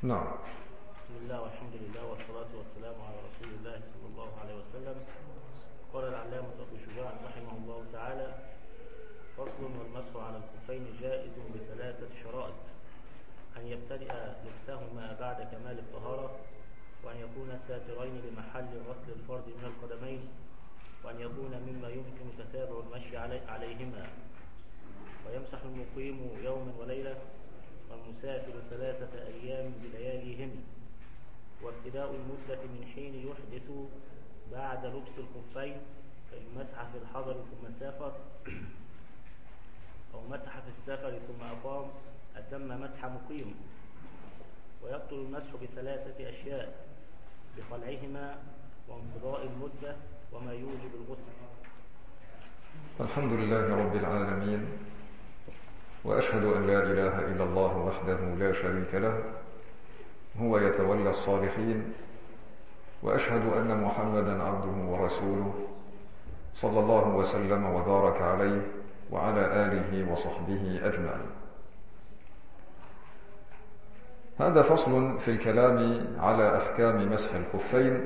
نعم. بسم الله والحمد لله والصلاة والسلام على رسول الله صلى الله عليه وسلم. قال العلامة أبو شجاع رحمه الله تعالى: فصل: والمسح على الخفين جائز بثلاثة شرائط: أن يبتدئ لبسهما بعد كمال الطهارة، وأن يكون ساترين لمحل غسل الفرد من القدمين، وأن يكون مما يمكن تتابع المشي عليهما، ويمسح المقيم يوما وليلة، والمسافر 3 أيام بلياليهم، وابتداء المدة من حين يحدث بعد لبس الخفين، فإن مسح في الحضر ثم سافر، أو مسح في السفر ثم أقام أتم مسح مقيم. ويبطل المسح ب3 أشياء: بخلعهما، وانقضاء المدة، وما يوجب الغسل. الحمد لله رب العالمين، وأشهد أن لا إله إلا الله وحده لا شريك له، هو يتولى الصالحين، وأشهد أن محمدا عبده ورسوله صلى الله وسلم وبارك عليه وعلى آله وصحبه أجمعين. هذا فصل في الكلام على أحكام مسح الخفين.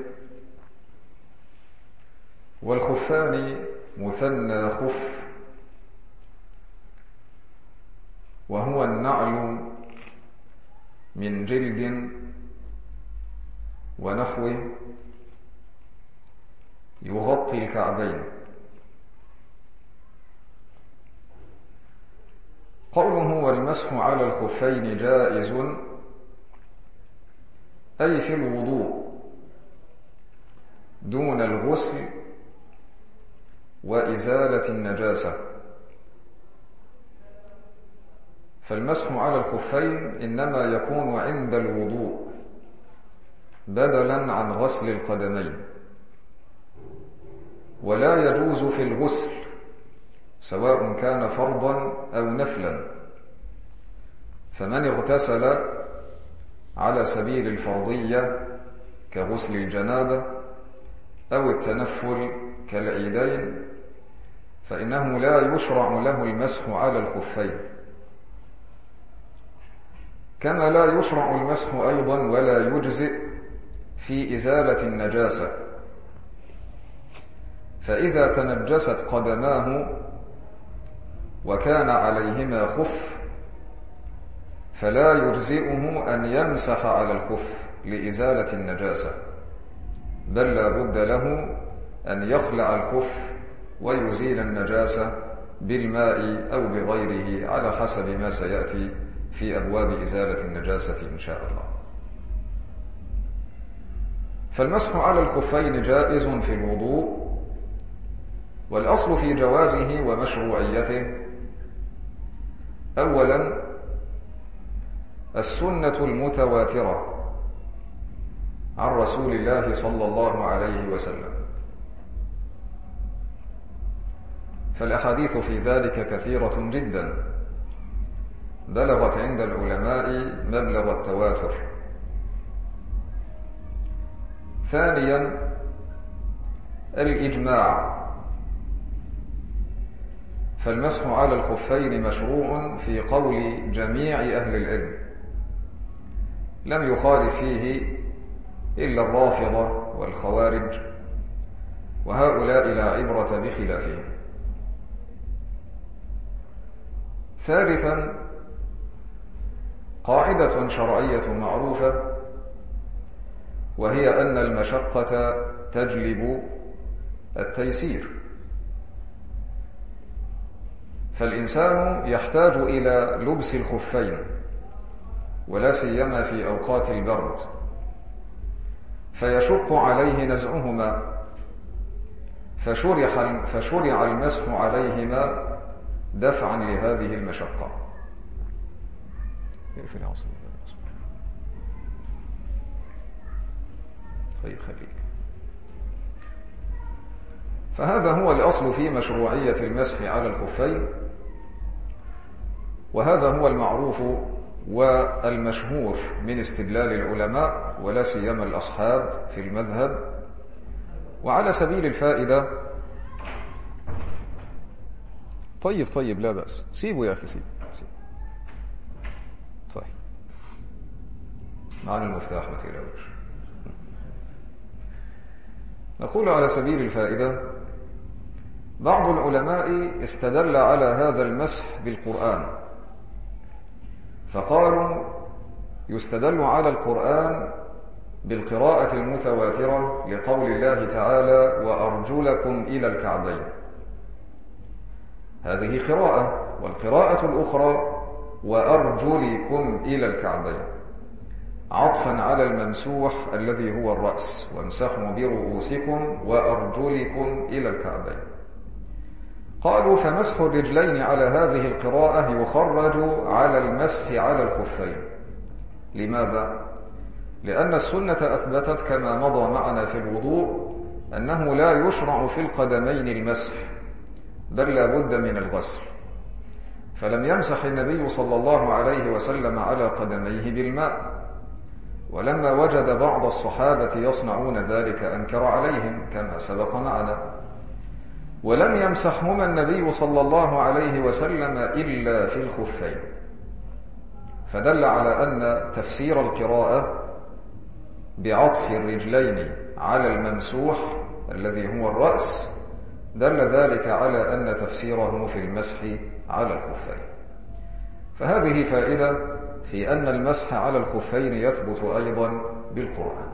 والخفان مثنى خف، وهو النعل من جلد ونحوه يغطي الكعبين. قوله والمسح على الخفين جائز، أي في الوضوء دون الغسل وإزالة النجاسة. فالمسح على الخفين إنما يكون عند الوضوء بدلا عن غسل القدمين، ولا يجوز في الغسل سواء كان فرضا أو نفلا. فمن اغتسل على سبيل الفرضية كغسل الجنابة أو التنفل كالعيدين فإنه لا يشرع له المسح على الخفين، كما لا يشرع المسح أيضا ولا يجزئ في إزالة النجاسة. فإذا تنجست قدماه وكان عليهما خف فلا يجزئه أن يمسح على الخف لإزالة النجاسة، بل لا بد له أن يخلع الخف ويزيل النجاسة بالماء أو بغيره على حسب ما سيأتي في أبواب إزالة النجاسة إن شاء الله. فالمسح على الخفين جائز في الوضوء، والأصل في جوازه ومشروعيته: أولا السنة المتواترة عن رسول الله صلى الله عليه وسلم، فالأحاديث في ذلك كثيرة جدا بلغت عند العلماء مبلغ التواتر. ثانيا الإجماع، فالمسح على الخفين مشروع في قول جميع أهل العلم، لم يخالف فيه إلا الرافضة والخوارج، وهؤلاء لا عبرة بخلافهم. ثالثا قاعدة شرعية معروفة، وهي أن المشقة تجلب التيسير. فالإنسان يحتاج إلى لبس الخفين ولا سيما في أوقات البرد، فيشق عليه نزعهما، فشرع المسح عليهما دفعا لهذه المشقة. طيب خليك. فهذا هو الأصل في مشروعية المسح على الخفين، وهذا هو المعروف والمشهور من استدلال العلماء ولا سيما الأصحاب في المذهب. وعلى سبيل الفائدة، طيب لا بأس، سيبوا يا أخي سيبوا. طيب معنى المفتاح ما تقلقوش. نقول على سبيل الفائدة: بعض العلماء استدل على هذا المسح بالقرآن، فقالوا يستدل على القرآن بالقراءة المتواترة لقول الله تعالى: وأرجلكم إلى الكعبين. هذه قراءة، والقراءة الأخرى وأرجلكم إلى الكعبين، عطفا على الممسوح الذي هو الرأس: وامسحوا برؤوسكم وأرجلكم إلى الكعبين. قالوا فمسح الرجلين على هذه القراءة يخرج على المسح على الخفين. لماذا؟ لأن السنة أثبتت كما مضى معنا في الوضوء أنه لا يشرع في القدمين المسح، بل لا بد من الغسل، فلم يمسح النبي صلى الله عليه وسلم على قدميه بالماء، ولما وجد بعض الصحابة يصنعون ذلك أنكر عليهم كما سبق معنا، ولم يمسحهما النبي صلى الله عليه وسلم إلا في الخفين، فدل على أن تفسير القراءة بعطف الرجلين على الممسوح الذي هو الرأس دل ذلك على أن تفسيره في المسح على الخفين. فهذه فائدة في أن المسح على الخفين يثبت أيضا بالقرآن.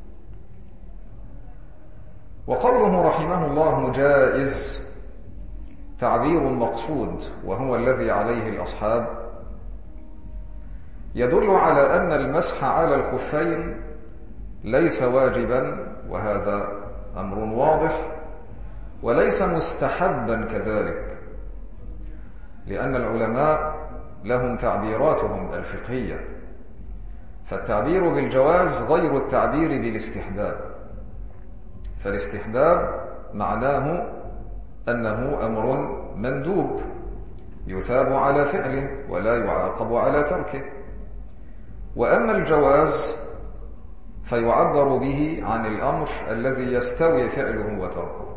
وقوله رحمه الله جائز تعبير مقصود وهو الذي عليه الأصحاب، يدل على أن المسح على الخفين ليس واجبا، وهذا أمر واضح، وليس مستحبا كذلك، لأن العلماء لهم تعبيراتهم الفقهية، فالتعبير بالجواز غير التعبير بالاستحباب، فالاستحباب معناه أنه أمر مندوب يثاب على فعله ولا يعاقب على تركه، وأما الجواز فيعبر به عن الأمر الذي يستوي فعله وتركه.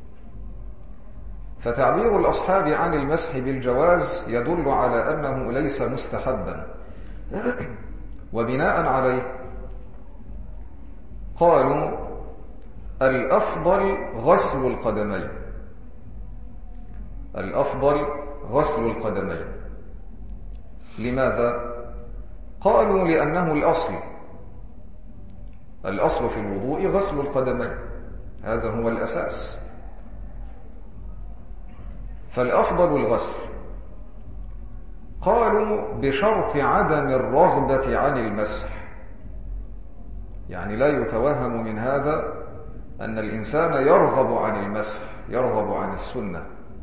فتعبير الأصحاب عن المسح بالجواز يدل على أنه ليس مستحبا، وبناء عليه قالوا الأفضل غسل القدمين، الأفضل غسل القدمين. لماذا؟ قالوا لأنه الأصل في الوضوء غسل القدمين، هذا هو الأساس، فالأفضل الغسل. قالوا بشرط عدم الرغبة عن المسح، يعني لا يتوهم من هذا أن الإنسان يرغب عن المسح، يرغب عن السنة،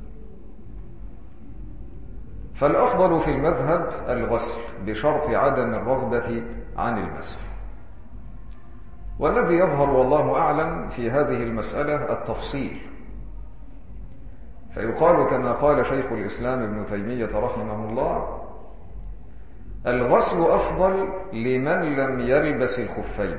فالأفضل في المذهب الغسل بشرط عدم الرغبة عن المسح. والذي يظهر والله أعلم في هذه المسألة التفصيل، فيقال كما قال شيخ الإسلام ابن تيمية رحمه الله: الغسل أفضل لمن لم يلبس الخفين،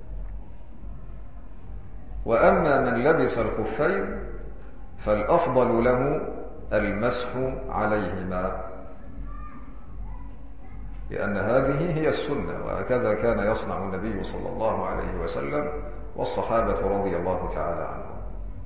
وأما من لبس الخفين فالأفضل له المسح عليهما، لأن هذه هي السنة، وهكذا كان يصنع النبي صلى الله عليه وسلم والصحابة رضي الله تعالى عنهم.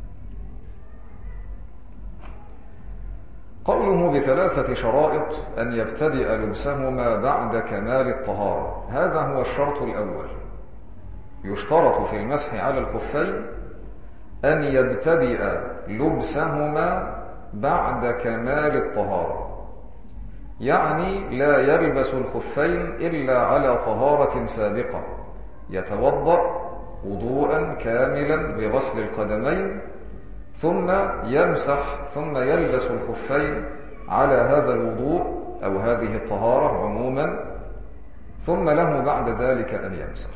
قوله بثلاثة شرائط أن يبتدئ لبسهما بعد كمال الطهارة، هذا هو الشرط الأول. يشترط في المسح على الخفين أن يبتدئ لبسهما بعد كمال الطهارة، يعني لا يلبس الخفين إلا على طهارة سابقة، يتوضأ وضوءا كاملا بغسل القدمين، ثم يمسح ثم يلبس الخفين على هذا الوضوء أو هذه الطهارة عموما، ثم له بعد ذلك أن يمسح.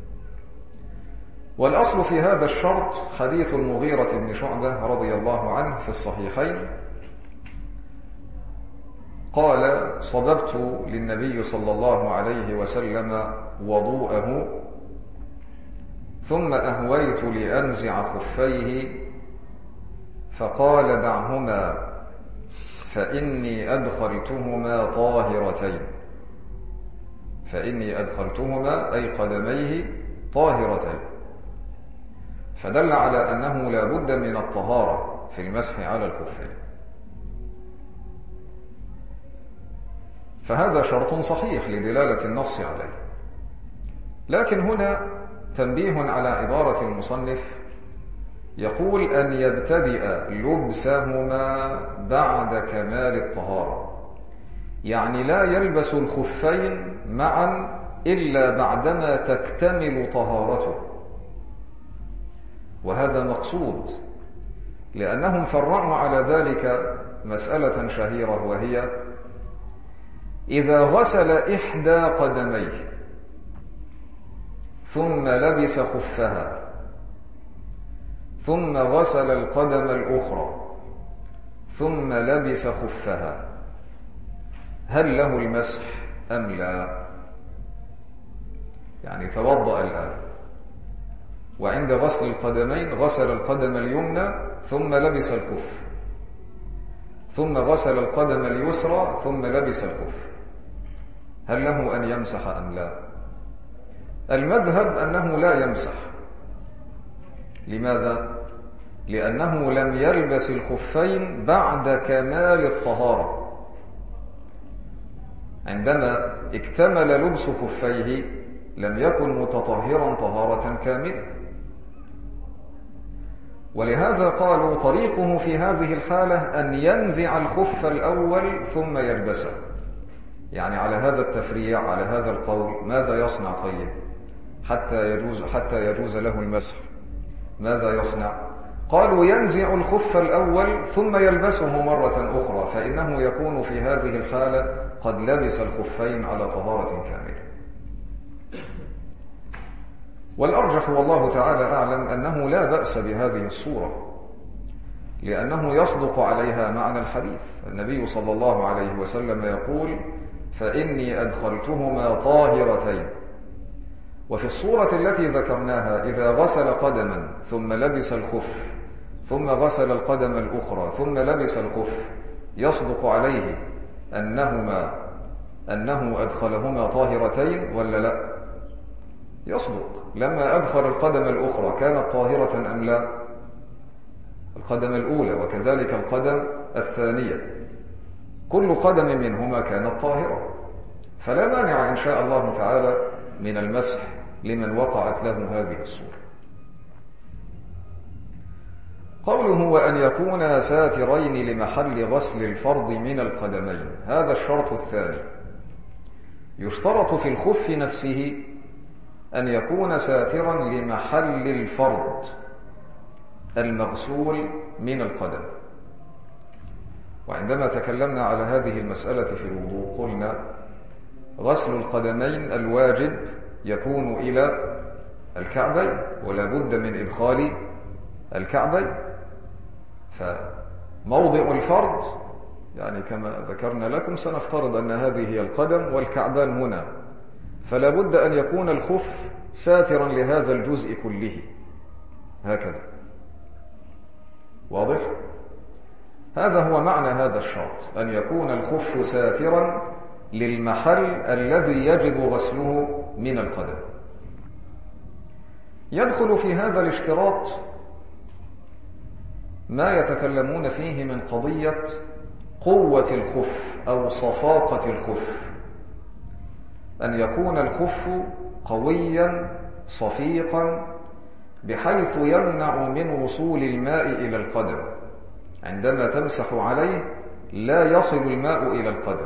والأصل في هذا الشرط حديث المغيرة بن شعبة رضي الله عنه في الصحيحين، قال: صببت للنبي صلى الله عليه وسلم وضوءه ثم أهويت لأنزع خفيه فقال: دعهما فإني أدخلتهما طاهرتين. فإني أدخلتهما أي قدميه طاهرتين، فدل على أنه لا بد من الطهارة في المسح على الخفين، فهذا شرط صحيح لدلالة النص عليه. لكن هنا تنبيه على عبارة المصنف، يقول أن يبتدئ لبسهما بعد كمال الطهارة، يعني لا يلبس الخفين معا إلا بعدما تكتمل طهارته، وهذا مقصود لأنهم فرعوا على ذلك مسألة شهيرة، وهي إذا غسل إحدى قدميه ثم لبس خفها ثم غسل القدم الأخرى ثم لبس خفها، هل له المسح أم لا؟ يعني توضأ الآن، وعند غسل القدمين غسل القدم اليمنى ثم لبس الخف، ثم غسل القدم اليسرى ثم لبس الخف، هل له أن يمسح أم لا؟ المذهب أنه لا يمسح. لماذا؟ لأنه لم يلبس الخفين بعد كمال الطهارة. عندما اكتمل لبس خفيه لم يكن متطهرا طهارة كاملة، ولهذا قالوا طريقه في هذه الحالة أن ينزع الخف الأول ثم يلبسه. يعني على هذا التفريع، على هذا القول، ماذا يصنع طيب حتى يجوز له المسح؟ ماذا يصنع؟ قالوا ينزع الخف الأول ثم يلبسه مرة أخرى، فإنه يكون في هذه الحالة قد لبس الخفين على طهارة كاملة. والأرجح والله تعالى أعلم أنه لا بأس بهذه الصورة، لأنه يصدق عليها معنى الحديث. النبي صلى الله عليه وسلم يقول: فإني أدخلتهما طاهرتين. وفي الصورة التي ذكرناها إذا غسل قدما ثم لبس الخف ثم غسل القدم الأخرى ثم لبس الخف، يصدق عليه أنه أدخلهما طاهرتين ولا لا؟ يصدق. لما أدخل القدم الأخرى كانت طاهرة أم لا؟ القدم الأولى وكذلك القدم الثانية، كل قدم منهما كانت طاهرة، فلا مانع إن شاء الله تعالى من المسح لمن وقعت له هذه الصورة. قوله: وأن يكونا ساترين لمحل غسل الفرض من القدمين، هذا الشرط الثاني. يشترط في الخف نفسه أن يكون ساترا لمحل الفرض المغسول من القدم. وعندما تكلمنا على هذه المسألة في الوضوء قلنا غسل القدمين الواجب يكون إلى الكعبين، ولا بد من إدخال الكعبين. فموضع الفرض يعني كما ذكرنا لكم سنفترض أن هذه هي القدم والكعبان هنا، فلا بد أن يكون الخف ساترا لهذا الجزء كله هكذا. واضح؟ هذا هو معنى هذا الشرط، أن يكون الخف ساترا للمحل الذي يجب غسله من القدم. يدخل في هذا الاشتراط ما يتكلمون فيه من قضية قوة الخف أو صفاقة الخف، أن يكون الخف قويا صفيقا بحيث يمنع من وصول الماء إلى القدم، عندما تمسح عليه لا يصل الماء إلى القدم.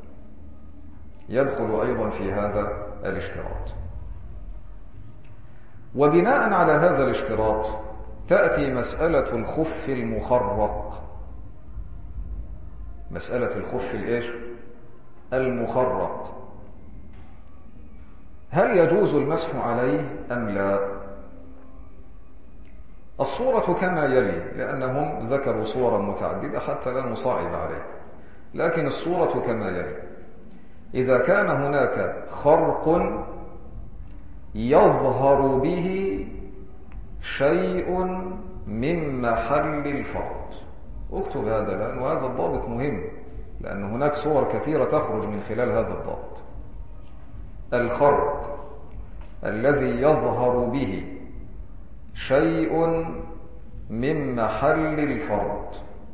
يدخل أيضا في هذا الاشتراط. وبناء على هذا الاشتراط تأتي مسألة الخف المخرق. مسألة الخف الإيش؟ المخرق. هل يجوز المسح عليه أم لا؟ الصورة كما يلي، لأنهم ذكروا صورا متعددة حتى لا نصعب عليكم، لكن الصورة كما يلي: إذا كان هناك خرق يظهر به شيء من محل الفرض. اكتب هذا الآن، وهذا الضابط مهم، لأن هناك صور كثيرة تخرج من خلال هذا الضابط. الخرق الذي يظهر به شيء من محل الفرض.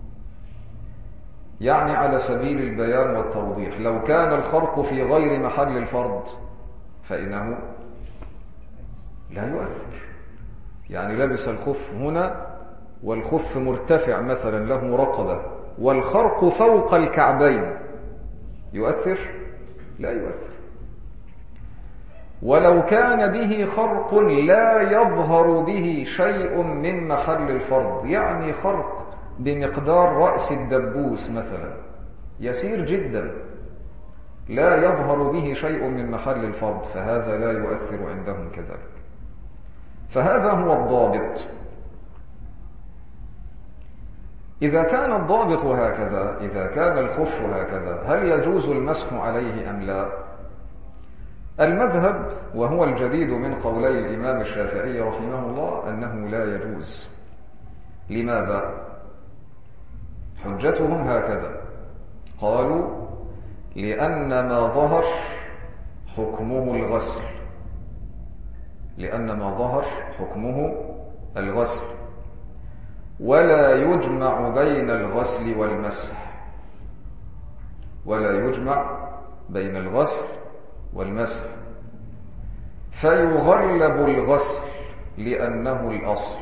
يعني على سبيل البيان والتوضيح، لو كان الخرق في غير محل الفرض فإنه لا يؤثر. يعني لبس الخف هنا والخف مرتفع مثلا له رقبة والخرق فوق الكعبين، يؤثر؟ لا يؤثر. ولو كان به خرق لا يظهر به شيء من محل الفرض، يعني خرق بمقدار رأس الدبوس مثلا، يسير جدا، لا يظهر به شيء من محل الفرض، فهذا لا يؤثر عندهم كذلك. فهذا هو الضابط. إذا كان الضابط هكذا، إذا كان الخف هكذا، هل يجوز المسح عليه أم لا؟ المذهب وهو الجديد من قولي الإمام الشافعي رحمه الله أنه لا يجوز. لماذا؟ حجتهم هكذا، قالوا لأن ما ظهر حكمه الغسل، لأن ما ظهر حكمه الغسل، ولا يجمع بين الغسل والمسح، ولا يجمع بين الغسل والمسح، فيغلب الغسل لأنه الأصل،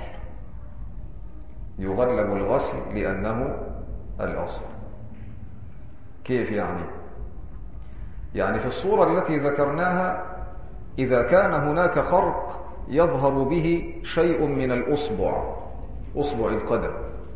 يغلب الغسل لأنه الأصل. كيف يعني؟ يعني في الصورة التي ذكرناها إذا كان هناك خرق يظهر به شيء من الأصبع، أصبع القدم،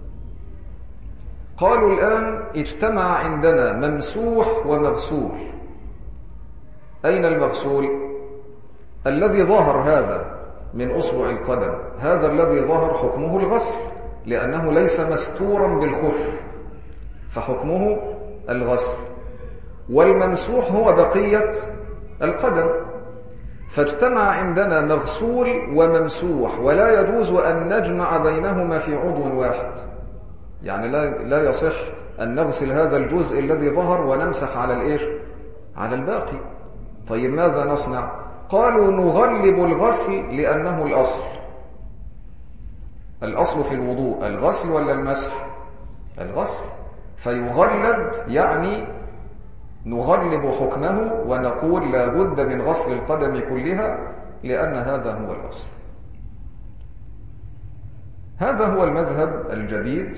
قالوا الآن اجتمع عندنا ممسوح ومغسول. أين المغسول؟ الذي ظهر هذا من أصبع القدم، هذا الذي ظهر حكمه الغسل لأنه ليس مستورا بالخف، فحكمه الغسل. والممسوح هو بقية القدم، فاجتمع عندنا مغسول وممسوح، ولا يجوز أن نجمع بينهما في عضو واحد. يعني لا يصح أن نغسل هذا الجزء الذي ظهر ونمسح على الإيش؟ على الباقي. طيب ماذا نصنع؟ قالوا نغلب الغسل لأنه الأصل. الأصل في الوضوء الغسل ولا المسح؟ الغسل. فيغلب يعني نغلب حكمه ونقول لا بد من غسل القدم كلها لأن هذا هو الأصل. هذا هو المذهب الجديد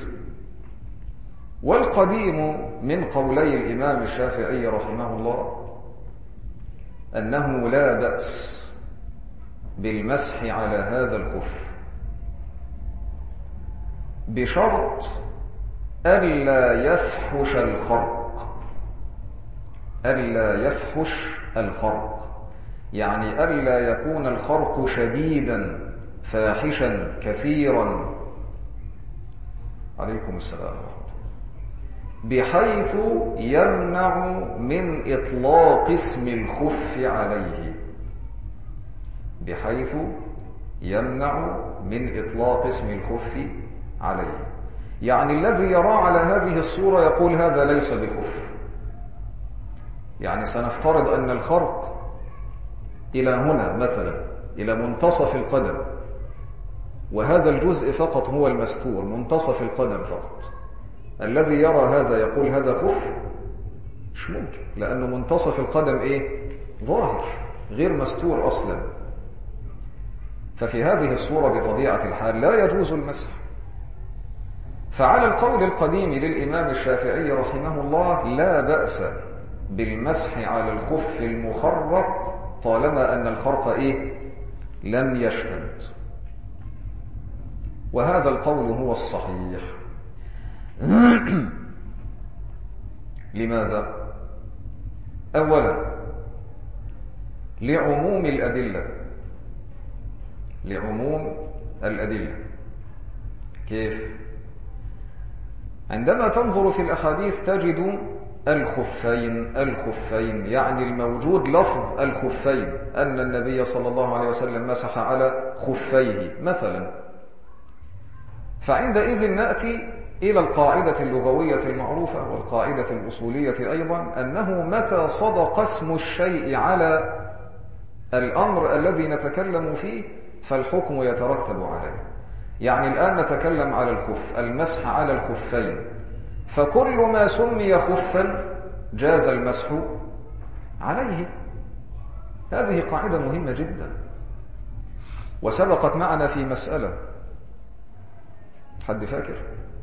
والقديم من قولي الإمام الشافعي رحمه الله أنه لا بأس بالمسح على هذا الخف بشرط ألا يفحش الخرق، ألا يفحش الخرق، يعني ألا يكون الخرق شديدا فاحشا كثيرا، عليكم السلام، بحيث يمنع من إطلاق اسم الخف عليه، بحيث يمنع من إطلاق اسم الخف عليه. يعني الذي يرى على هذه الصورة يقول هذا ليس بخف. يعني سنفترض أن الخرق إلى هنا مثلا، إلى منتصف القدم، وهذا الجزء فقط هو المستور، منتصف القدم فقط. الذي يرى هذا يقول هذا خف؟ مش ممكن، لأنه منتصف القدم إيه؟ ظاهر، غير مستور أصلا. ففي هذه الصورة بطبيعة الحال لا يجوز المسح. فعلى القول القديم للإمام الشافعي رحمه الله لا بأس بالمسح على الخف المخرق طالما أن الخرق إيه؟ لم يشتد. وهذا القول هو الصحيح. لماذا؟ أولا لعموم الأدلة، لعموم الأدلة. كيف؟ عندما تنظر في الأحاديث تجد الخفين، يعني الموجود لفظ الخفين، أن النبي صلى الله عليه وسلم مسح على خفيه مثلا. فعندئذ نأتي إلى القاعدة اللغوية المعروفة والقاعدة الأصولية أيضا، أنه متى صدق اسم الشيء على الأمر الذي نتكلم فيه فالحكم يترتب عليه. يعني الآن نتكلم على الخف، المسح على الخفين، فكل ما سمي خفا جاز المسح عليه. هذه قاعدة مهمة جدا، وسبقت معنا في مسألة، حد فاكر؟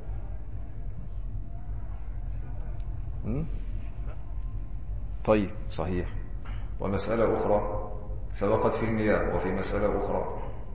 طيب صحيح. ومسألة أخرى سبقت في المياه، وفي مسألة أخرى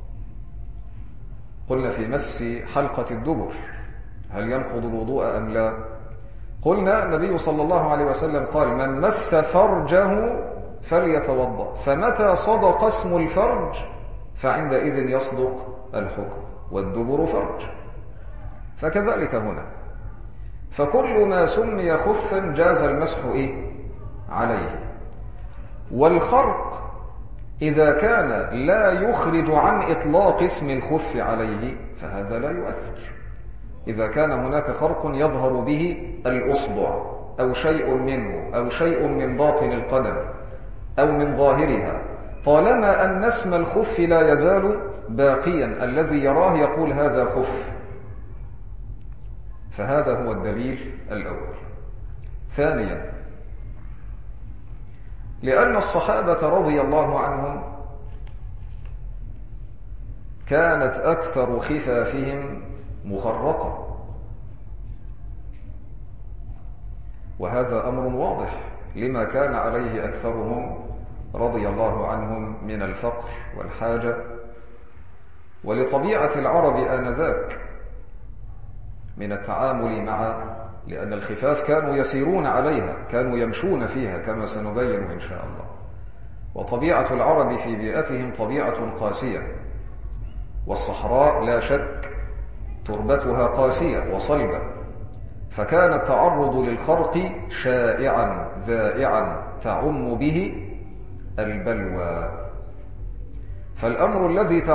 قلنا في مس حلقة الدبر هل ينقض الوضوء أم لا؟ قلنا النبي صلى الله عليه وسلم قال من مس فرجه فليتوضأ، فمتى صدق اسم الفرج فعندئذ يصدق الحكم، والدبر فرج. فكذلك هنا، فكل ما سمي خفا جاز المسح عليه. والخرق إذا كان لا يخرج عن إطلاق اسم الخف عليه فهذا لا يؤثر. إذا كان هناك خرق يظهر به الأصبع أو شيء منه أو شيء من باطن القدم أو من ظاهرها، طالما أن اسم الخف لا يزال باقيا الذي يراه يقول هذا خف، فهذا هو الدليل الأول. ثانيا، لأن الصحابة رضي الله عنهم كانت أكثر خفافهم مخرقة، وهذا أمر واضح لما كان عليه أكثرهم رضي الله عنهم من الفقر والحاجة، ولطبيعة العرب آنذاك من التعامل مع، لأن الخفاف كانوا يسيرون عليها، كانوا يمشون فيها كما سنبين إن شاء الله. وطبيعة العرب في بيئتهم طبيعة قاسية، والصحراء لا شك تربتها قاسية وصلبة، فكان التعرض للخرق شائعا ذائعا تعم به البلوى. فالأمر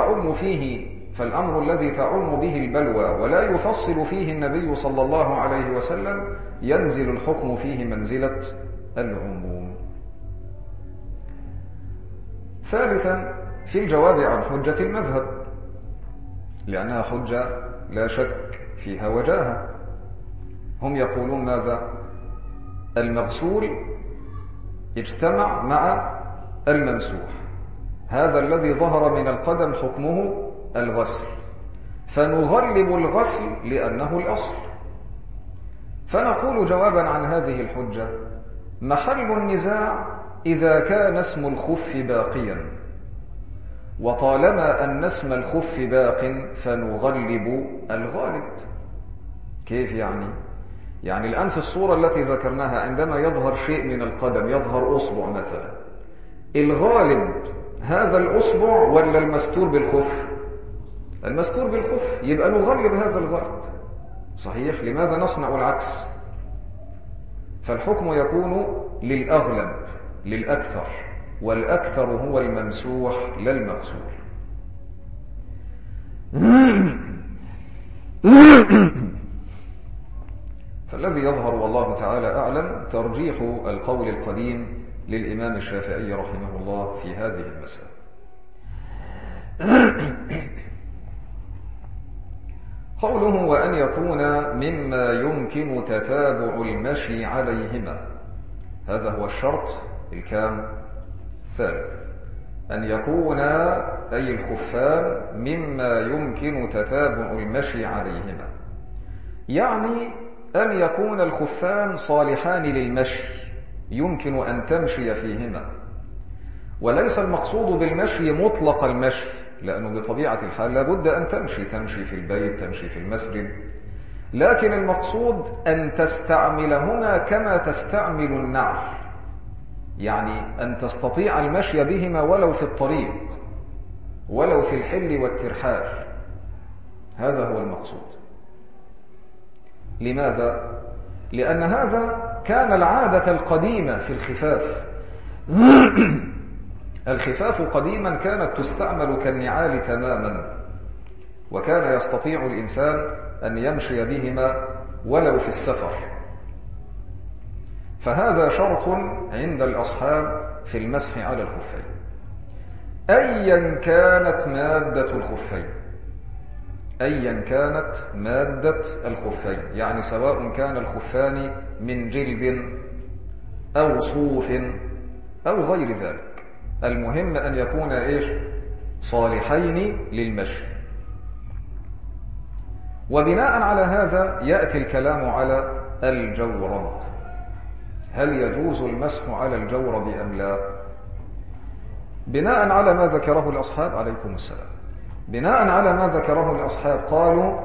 الذي تعم به البلوى ولا يفصل فيه النبي صلى الله عليه وسلم ينزل الحكم فيه منزلة العموم. ثالثا، في الجواب عن حجة المذهب، لأنها حجة لا شك فيها وجاهة. هم يقولون ماذا؟ المغسول اجتمع مع الممسوح، هذا الذي ظهر من القدم حكمه الغسل، فنغلب الغسل لأنه الأصل. فنقول جوابا عن هذه الحجة: محل النزاع إذا كان اسم الخف باقيا، وطالما أن اسم الخف باق فنغلب الغالب. كيف يعني؟ يعني الآن في الصورة التي ذكرناها عندما يظهر شيء من القدم، يظهر أصبع مثلا، الغالب هذا الأصبع ولا المستور بالخف؟ المستور بالخف، يبقى نغلب هذا الغالب. صحيح؟ لماذا نصنع العكس؟ فالحكم يكون للأغلب للأكثر، والأكثر هو الممسوح لا المغسول. فالذي يظهر والله تعالى أعلم ترجيح القول القديم للإمام الشافعي رحمه الله في هذه المسألة. قوله وأن يكون مما يمكن تتابع المشي عليهما، هذا هو الشرط الكام الثالث، أن يكون أي الخفان مما يمكن تتابع المشي عليهما، يعني أن يكون الخفان صالحان للمشي، يمكن أن تمشي فيهما. وليس المقصود بالمشي مطلق المشي، لأنه بطبيعة الحال لابد أن تمشي في البيت، تمشي في المسجد، لكن المقصود أن تستعملهما كما تستعمل النعل، يعني أن تستطيع المشي بهما ولو في الطريق، ولو في الحل والترحال. هذا هو المقصود. لماذا؟ لأن هذا كان العادة القديمة في الخفاف. الخفاف قديما كانت تستعمل كالنعال تماما، وكان يستطيع الإنسان أن يمشي بهما ولو في السفر. فهذا شرط عند الأصحاب في المسح على الخفين. أيا كانت مادة الخفين، أيا كانت مادة الخفين، يعني سواء كان الخفان من جلد أو صوف أو غير ذلك، المهم أن يكون إيش؟ صالحين للمشي. وبناء على هذا يأتي الكلام على الجورب. هل يجوز المسح على الجورب أم لا؟ بناء على ما ذكره الأصحاب عليكم السلام، بناء على ما ذكره الأصحاب قالوا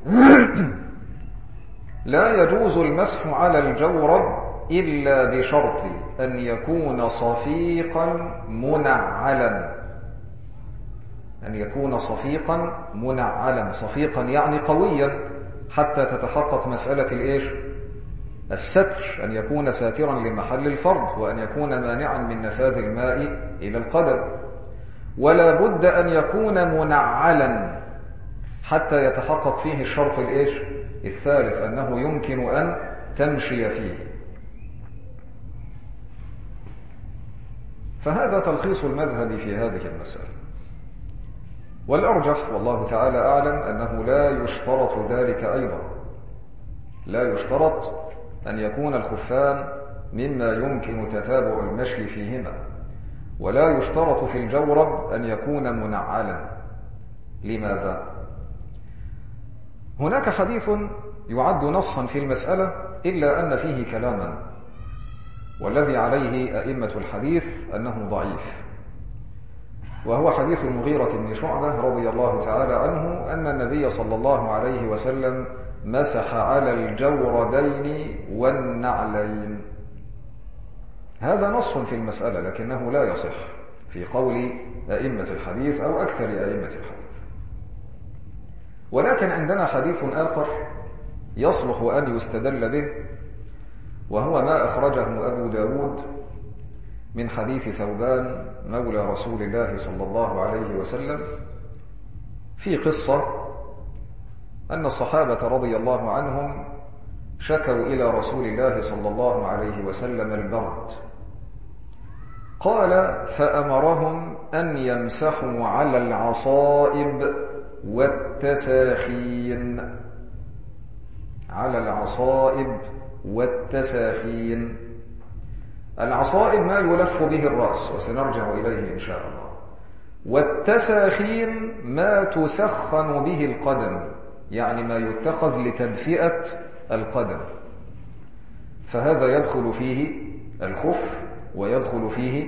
لا يجوز المسح على الجورب إلا بشرط أن يكون صفيقا منعلا، أن يكون صفيقا منعلا، صفيقا يعني قويا، حتى تتحقق مسألة الإيش؟ الستر، أن يكون ساترا لمحل الفرض، وأن يكون مانعا من نفاذ الماء إلى القدم، ولا بد أن يكون منعلا حتى يتحقق فيه الشرط الإيش؟ الثالث، أنه يمكن أن تمشي فيه. فهذا تلخيص المذهب في هذه المسألة، والأرجح والله تعالى أعلم أنه لا يشترط ذلك أيضا، لا يشترط أن يكون الخفان مما يمكن تتابع المشي فيهما، ولا يشترط في الجورب أن يكون منعلا. لماذا؟ هناك حديث يعد نصا في المسألة إلا أن فيه كلاما، والذي عليه أئمة الحديث أنه ضعيف، وهو حديث المغيرة بن شعبة رضي الله تعالى عنه أن النبي صلى الله عليه وسلم مسح على الجوربين والنعلين. هذا نص في المسألة، لكنه لا يصح في قول أئمة الحديث أو أكثر أئمة الحديث. ولكن عندنا حديث آخر يصلح أن يستدل به، وهو ما أخرجه أبو داود من حديث ثوبان مولى رسول الله صلى الله عليه وسلم في قصة أن الصحابة رضي الله عنهم شكوا إلى رسول الله صلى الله عليه وسلم البرد، قال فأمرهم أن يمسحوا على العصائب والتساخين، على العصائب والتساخين. العصائب ما يلف به الرأس، وسنرجع إليه إن شاء الله. والتساخين ما تسخن به القدم، يعني ما يتخذ لتدفئة القدم، فهذا يدخل فيه الخف، ويدخل فيه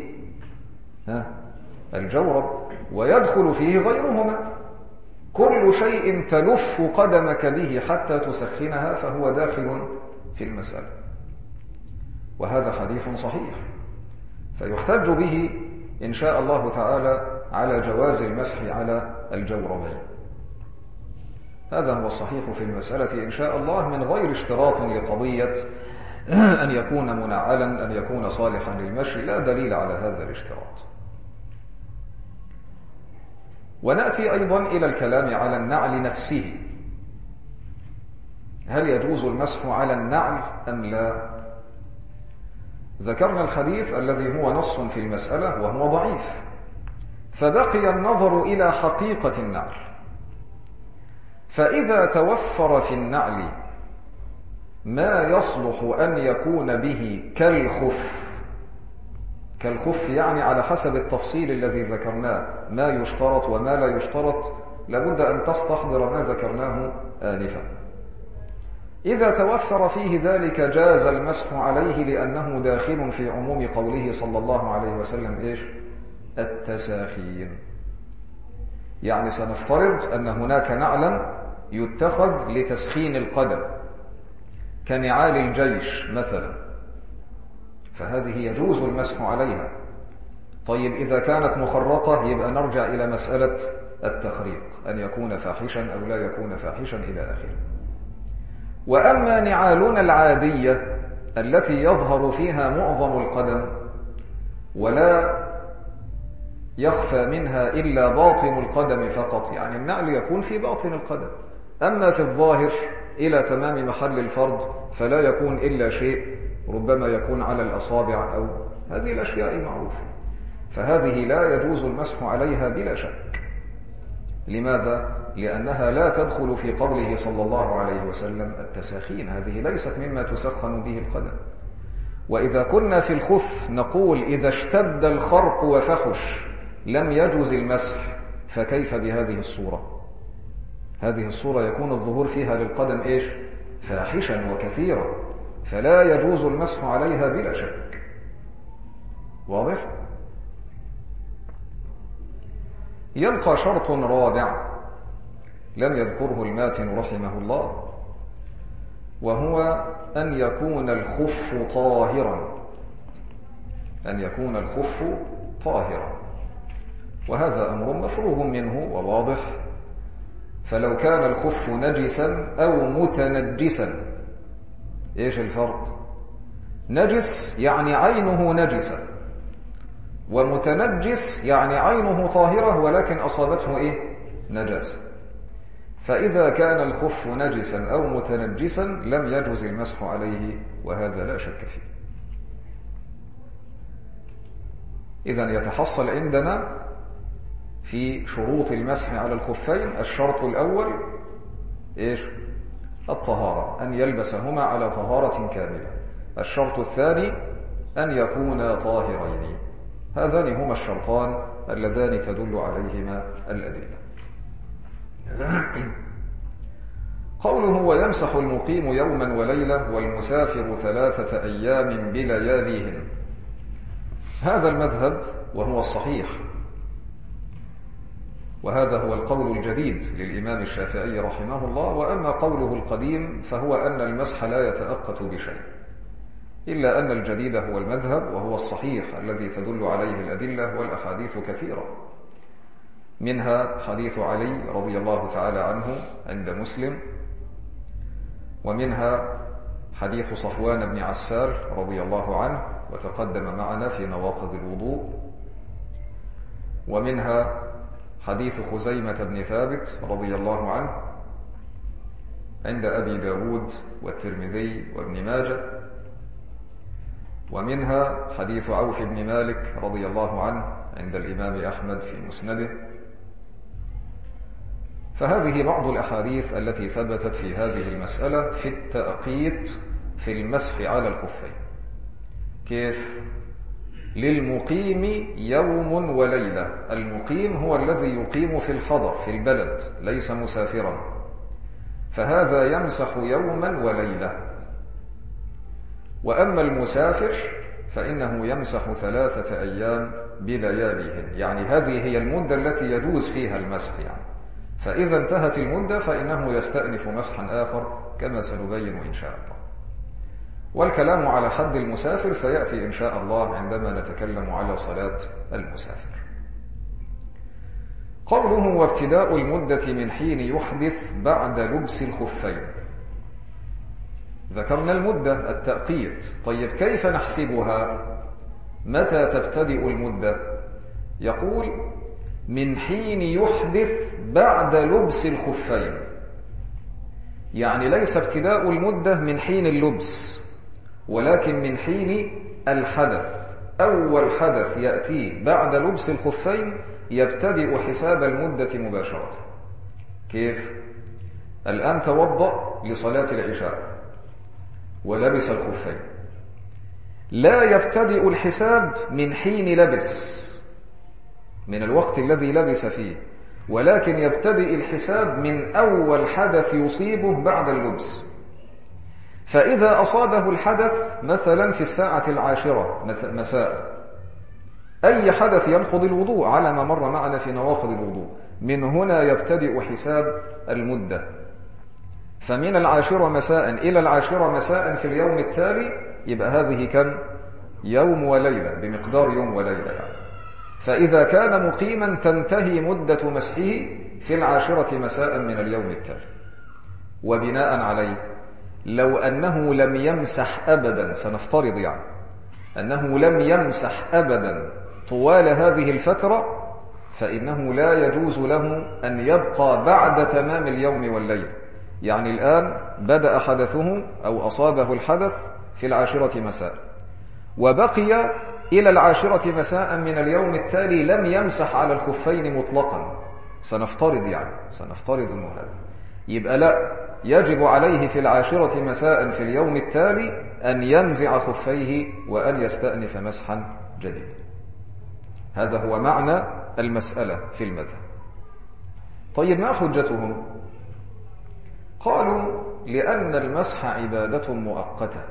الجورب، ويدخل فيه غيرهما. كل شيء تلف قدمك به حتى تسخنها فهو داخل في المسألة، وهذا حديث صحيح، فيحتج به إن شاء الله تعالى على جواز المسح على الجوربين. هذا هو الصحيح في المسألة إن شاء الله، من غير اشتراط لقضية أن يكون منعلا، أن يكون صالحا للمشي، لا دليل على هذا الاشتراط. ونأتي أيضا إلى الكلام على النعل نفسه، هل يجوز المسح على النعل أم لا؟ ذكرنا الحديث الذي هو نص في المسألة وهو ضعيف، فبقي النظر إلى حقيقة النعل. فإذا توفر في النعل ما يصلح أن يكون به كالخف، كالخف يعني على حسب التفصيل الذي ذكرناه، ما يشترط وما لا يشترط، لابد أن تستحضر ما ذكرناه آنفا. إذا توفر فيه ذلك جاز المسح عليه، لأنه داخل في عموم قوله صلى الله عليه وسلم إيش؟ التساخين. يعني سنفترض أن هناك نعلا يتخذ لتسخين القدم كنعال الجيش مثلا، فهذه يجوز المسح عليها. طيب إذا كانت مخرقة يبقى نرجع إلى مسألة التخريق، أن يكون فاحشا أو لا يكون فاحشا إلى آخره. وأما نعالنا العادية التي يظهر فيها معظم القدم ولا يخفى منها إلا باطن القدم فقط، يعني النعل يكون في باطن القدم، أما في الظاهر إلى تمام محل الفرض فلا يكون إلا شيء ربما يكون على الأصابع أو هذه الأشياء المعروفة. فهذه لا يجوز المسح عليها بلا شك. لماذا؟ لأنها لا تدخل في قوله صلى الله عليه وسلم التساخين، هذه ليست مما تسخن به القدم. وإذا كنا في الخف نقول إذا اشتد الخرق وفحش لم يجوز المسح، فكيف بهذه الصورة؟ هذه الصورة يكون الظهور فيها للقدم إيش؟ فاحشا وكثيرا، فلا يجوز المسح عليها بلا شك. واضح؟ يبقى شرط رابع لم يذكره الماتن رحمه الله، وهو أن يكون الخف طاهرا، أن يكون الخف طاهرا، وهذا أمر مفروغ منه وواضح. فلو كان الخف نجسا أو متنجسا، إيش الفرق؟ نجس يعني عينه نجسة، ومتنجس يعني عينه طاهرة ولكن أصابته إيه؟ نجاسة. فإذا كان الخف نجسا أو متنجسا لم يجوز المسح عليه، وهذا لا شك فيه. إذن يتحصل عندنا في شروط المسح على الخفين الشرط الأول إيش؟ الطهارة، أن يلبسهما على طهارة كاملة. الشرط الثاني أن يكونا طاهرين. هذان هما الشرطان اللذان تدل عليهما الأدلة. قوله ويمسح المقيم يوما وليلة والمسافر 3 أيام بلياليهن، هذا المذهب وهو الصحيح، وهذا هو القول الجديد للإمام الشافعي رحمه الله. وأما قوله القديم فهو أن المسح لا يتأقت بشيء، إلا أن الجديد هو المذهب وهو الصحيح الذي تدل عليه الأدلة والأحاديث كثيرة، منها حديث علي رضي الله تعالى عنه عند مسلم، ومنها حديث صفوان بن عسال رضي الله عنه وتقدم معنا في نواقض الوضوء، ومنها حديث خزيمة بن ثابت رضي الله عنه عند أبي داود والترمذي وابن ماجه، ومنها حديث عوف بن مالك رضي الله عنه عند الإمام أحمد في مسنده. فهذه بعض الأحاديث التي ثبتت في هذه المسألة في التأقيت في المسح على الخفين. كيف؟ للمقيم يوم وليلة، المقيم هو الذي يقيم في الحضر في البلد ليس مسافرا، فهذا يمسح يوما وليلة. وأما المسافر فإنه يمسح 3 أيام بلياليهن، يعني هذه هي المدة التي يجوز فيها المسح يعني. فإذا انتهت المدة فإنه يستأنف مسحا آخر كما سنبين إن شاء الله. والكلام على حد المسافر سيأتي إن شاء الله عندما نتكلم على صلاة المسافر. قوله وابتداء المدة من حين يحدث بعد لبس الخفين، ذكرنا المدة التأقيت. طيب كيف نحسبها؟ متى تبتدئ المدة؟ يقول من حين يحدث بعد لبس الخفين، يعني ليس ابتداء المدة من حين اللبس، ولكن من حين الحدث. أول حدث يأتيه بعد لبس الخفين يبتدئ حساب المدة مباشرة. كيف؟ الآن توضأ لصلاة العشاء ولبس الخفين، لا يبتدئ الحساب من حين لبس، من الوقت الذي لبس فيه، ولكن يبتدئ الحساب من أول حدث يصيبه بعد اللبس. فإذا أصابه الحدث مثلا في 10 مساء، أي حدث ينقض الوضوء على ما مر معنا في نواقض الوضوء، من هنا يبتدئ حساب المدة. فمن 10 مساء إلى 10 مساء في اليوم التالي يبقى هذه كم؟ يوم وليلة، بمقدار يوم وليلة يعني. فإذا كان مقيما تنتهي مدة مسحه في 10 مساء من اليوم التالي. وبناء عليه لو أنه لم يمسح أبدا، سنفترض يعني أنه لم يمسح أبدا طوال هذه الفترة، فإنه لا يجوز له أن يبقى بعد تمام اليوم والليل. يعني الآن بدأ حدثه أو أصابه الحدث في 10 مساء، وبقي إلى 10 مساء من اليوم التالي لم يمسح على الخفين مطلقا، سنفترض أنه هذا، يبقى لا، يجب عليه في 10 مساء في اليوم التالي أن ينزع خفيه وأن يستأنف مسحا جديدا. هذا هو معنى المسألة في المذهب. طيب ما حجتهم؟ قالوا لأن المسح عبادة مؤقتة،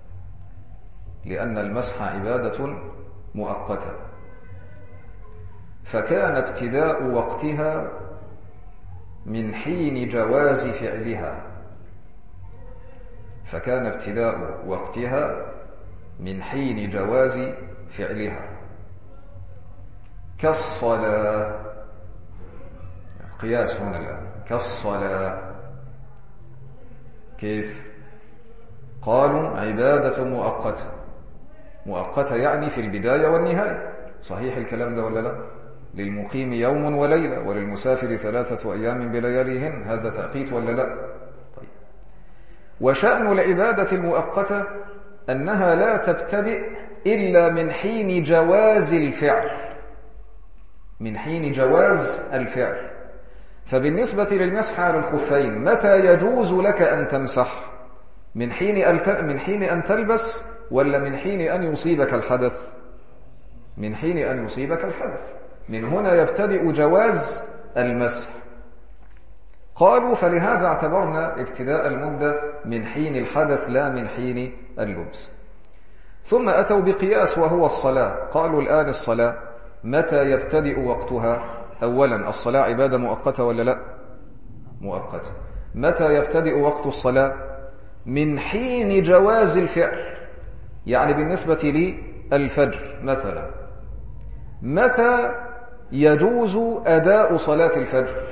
فكان ابتداء وقتها من حين جواز فعلها كالصلاة. قياس هنا الآن كالصلاة. كيف؟ قالوا عبادة مؤقتة يعني في البداية والنهاية. صحيح الكلام ده ولا لا؟ للمقيم يوم وليلة وللمسافر 3 أيام بلياليهن، هذا تأقيت ولا لا؟ طيب. وشأن العبادة المؤقتة أنها لا تبتدئ إلا من حين جواز الفعل. فبالنسبة للمسح على الخفين متى يجوز لك أن تمسح؟ من حين أن تلبس ولا من حين أن يصيبك الحدث؟ من حين أن يصيبك الحدث، من هنا يبتدئ جواز المسح. قالوا فلهذا اعتبرنا ابتداء المدة من حين الحدث لا من حين اللبس. ثم أتوا بقياس وهو الصلاة. قالوا الآن الصلاة متى يبتدئ وقتها؟ أولا الصلاة عبادة مؤقتة ولا لا؟ مؤقتة. متى يبتدئ وقت الصلاة؟ من حين جواز الفعل. يعني بالنسبة لي الفجر مثلا، متى يجوز أداء صلاة الفجر؟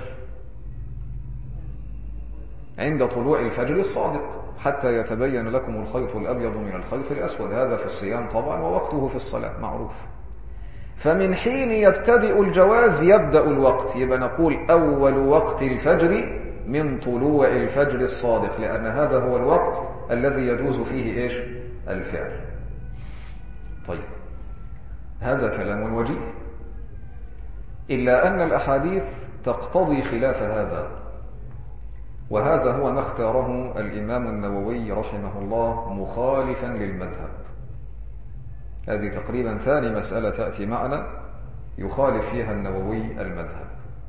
عند طلوع الفجر الصادق حتى يتبين لكم الخيط الأبيض من الخيط الأسود، هذا في الصيام طبعا، ووقته في الصلاة معروف. فمن حين يبتدئ الجواز يبدأ الوقت، يبقى نقول أول وقت الفجر من طلوع الفجر الصادق، لأن هذا هو الوقت الذي يجوز فيه إيش؟ الفعل. طيب هذا كلام وجيه، إلا أن الأحاديث تقتضي خلاف هذا، وهذا هو ما اختاره الإمام النووي رحمه الله مخالفا للمذهب. هذه تقريبا ثاني مسألة تأتي معنا يخالف فيها النووي المذهب،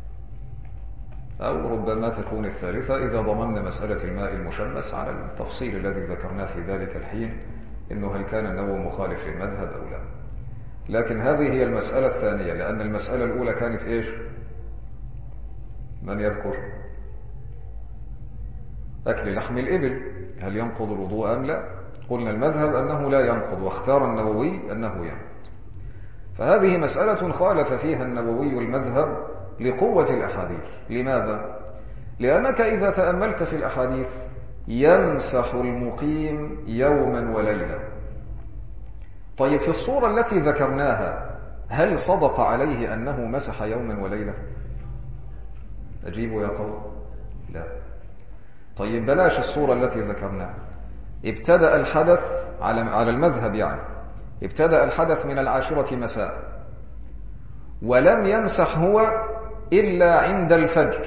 أو ربما تكون الثالثة إذا ضمننا مسألة الماء المشمس على التفصيل الذي ذكرناه في ذلك الحين، إنه هل كان النووي مخالف للمذهب أو لا. لكن هذه هي المسألة الثانية، لأن المسألة الأولى كانت إيش؟ من يذكر؟ أكل لحم الإبل هل ينقض الوضوء أم لا؟ قلنا المذهب أنه لا ينقض، واختار النووي أنه ينقض. فهذه مسألة خالف فيها النووي المذهب لقوة الأحاديث. لماذا؟ لأنك إذا تأملت في الأحاديث يمسح المقيم يوما وليلة. طيب في الصورة التي ذكرناها هل صدق عليه أنه مسح يوما وليلة؟ أجيبوا يا قوم. لا. طيب بلاش الصورة التي ذكرناها، ابتدأ الحدث على المذهب، يعني ابتدأ الحدث من 10 مساء ولم يمسح هو إلا عند الفجر.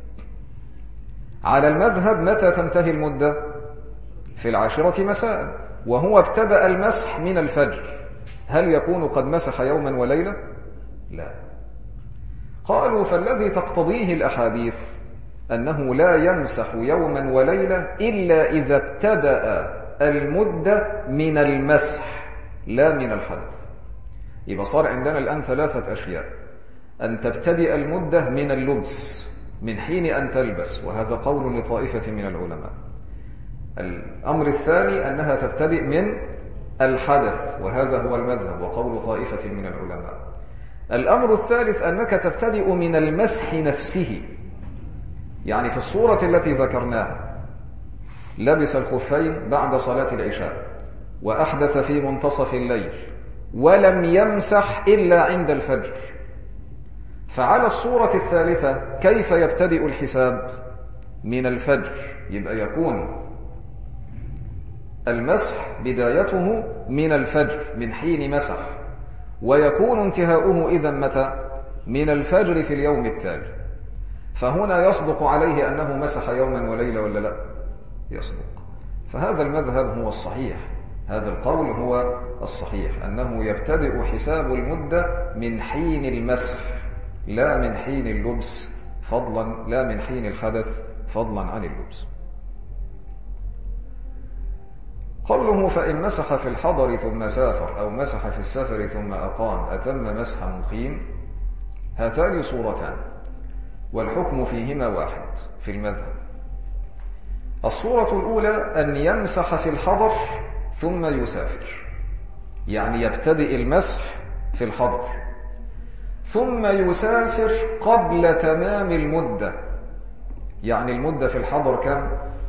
على المذهب متى تنتهي المدة؟ في 10 مساء، وهو ابتدأ المسح من الفجر، هل يكون قد مسح يوما وليلة؟ لا. قالوا فالذي تقتضيه الأحاديث أنه لا يمسح يوما وليلة إلا إذا ابتدأ المدة من المسح لا من الحدث. يبقى صار عندنا الآن 3 أشياء: أن تبتدئ المدة من اللبس من حين أن تلبس، وهذا قول لطائفة من العلماء. الأمر الثاني أنها تبتدئ من الحدث، وهذا هو المذهب وقول طائفة من العلماء. الأمر الثالث أنك تبتدئ من المسح نفسه، يعني في الصورة التي ذكرناها لبس الخفين بعد صلاة العشاء وأحدث في منتصف الليل ولم يمسح إلا عند الفجر، فعلى الصورة الثالثة كيف يبتدئ الحساب؟ من الفجر، يبقى يكون المسح بدايته من الفجر من حين مسح، ويكون انتهاؤه إذا متى؟ من الفجر في اليوم التالي. فهنا يصدق عليه أنه مسح يوما وليلة ولا لا؟ يصدق. فهذا المذهب هو الصحيح، هذا القول هو الصحيح، أنه يبتدئ حساب المدة من حين المسح لا من حين اللبس فضلا، لا من حين الحدث فضلا عن اللبس. قوله فإن مسح في الحضر ثم سافر أو مسح في السفر ثم أقام أتم مسح مقيم، هاتان صورتان والحكم فيهما واحد في المذهب. الصورة الأولى أن يمسح في الحضر ثم يسافر، يعني يبتدئ المسح في الحضر ثم يسافر قبل تمام المدة. يعني المدة في الحضر كم؟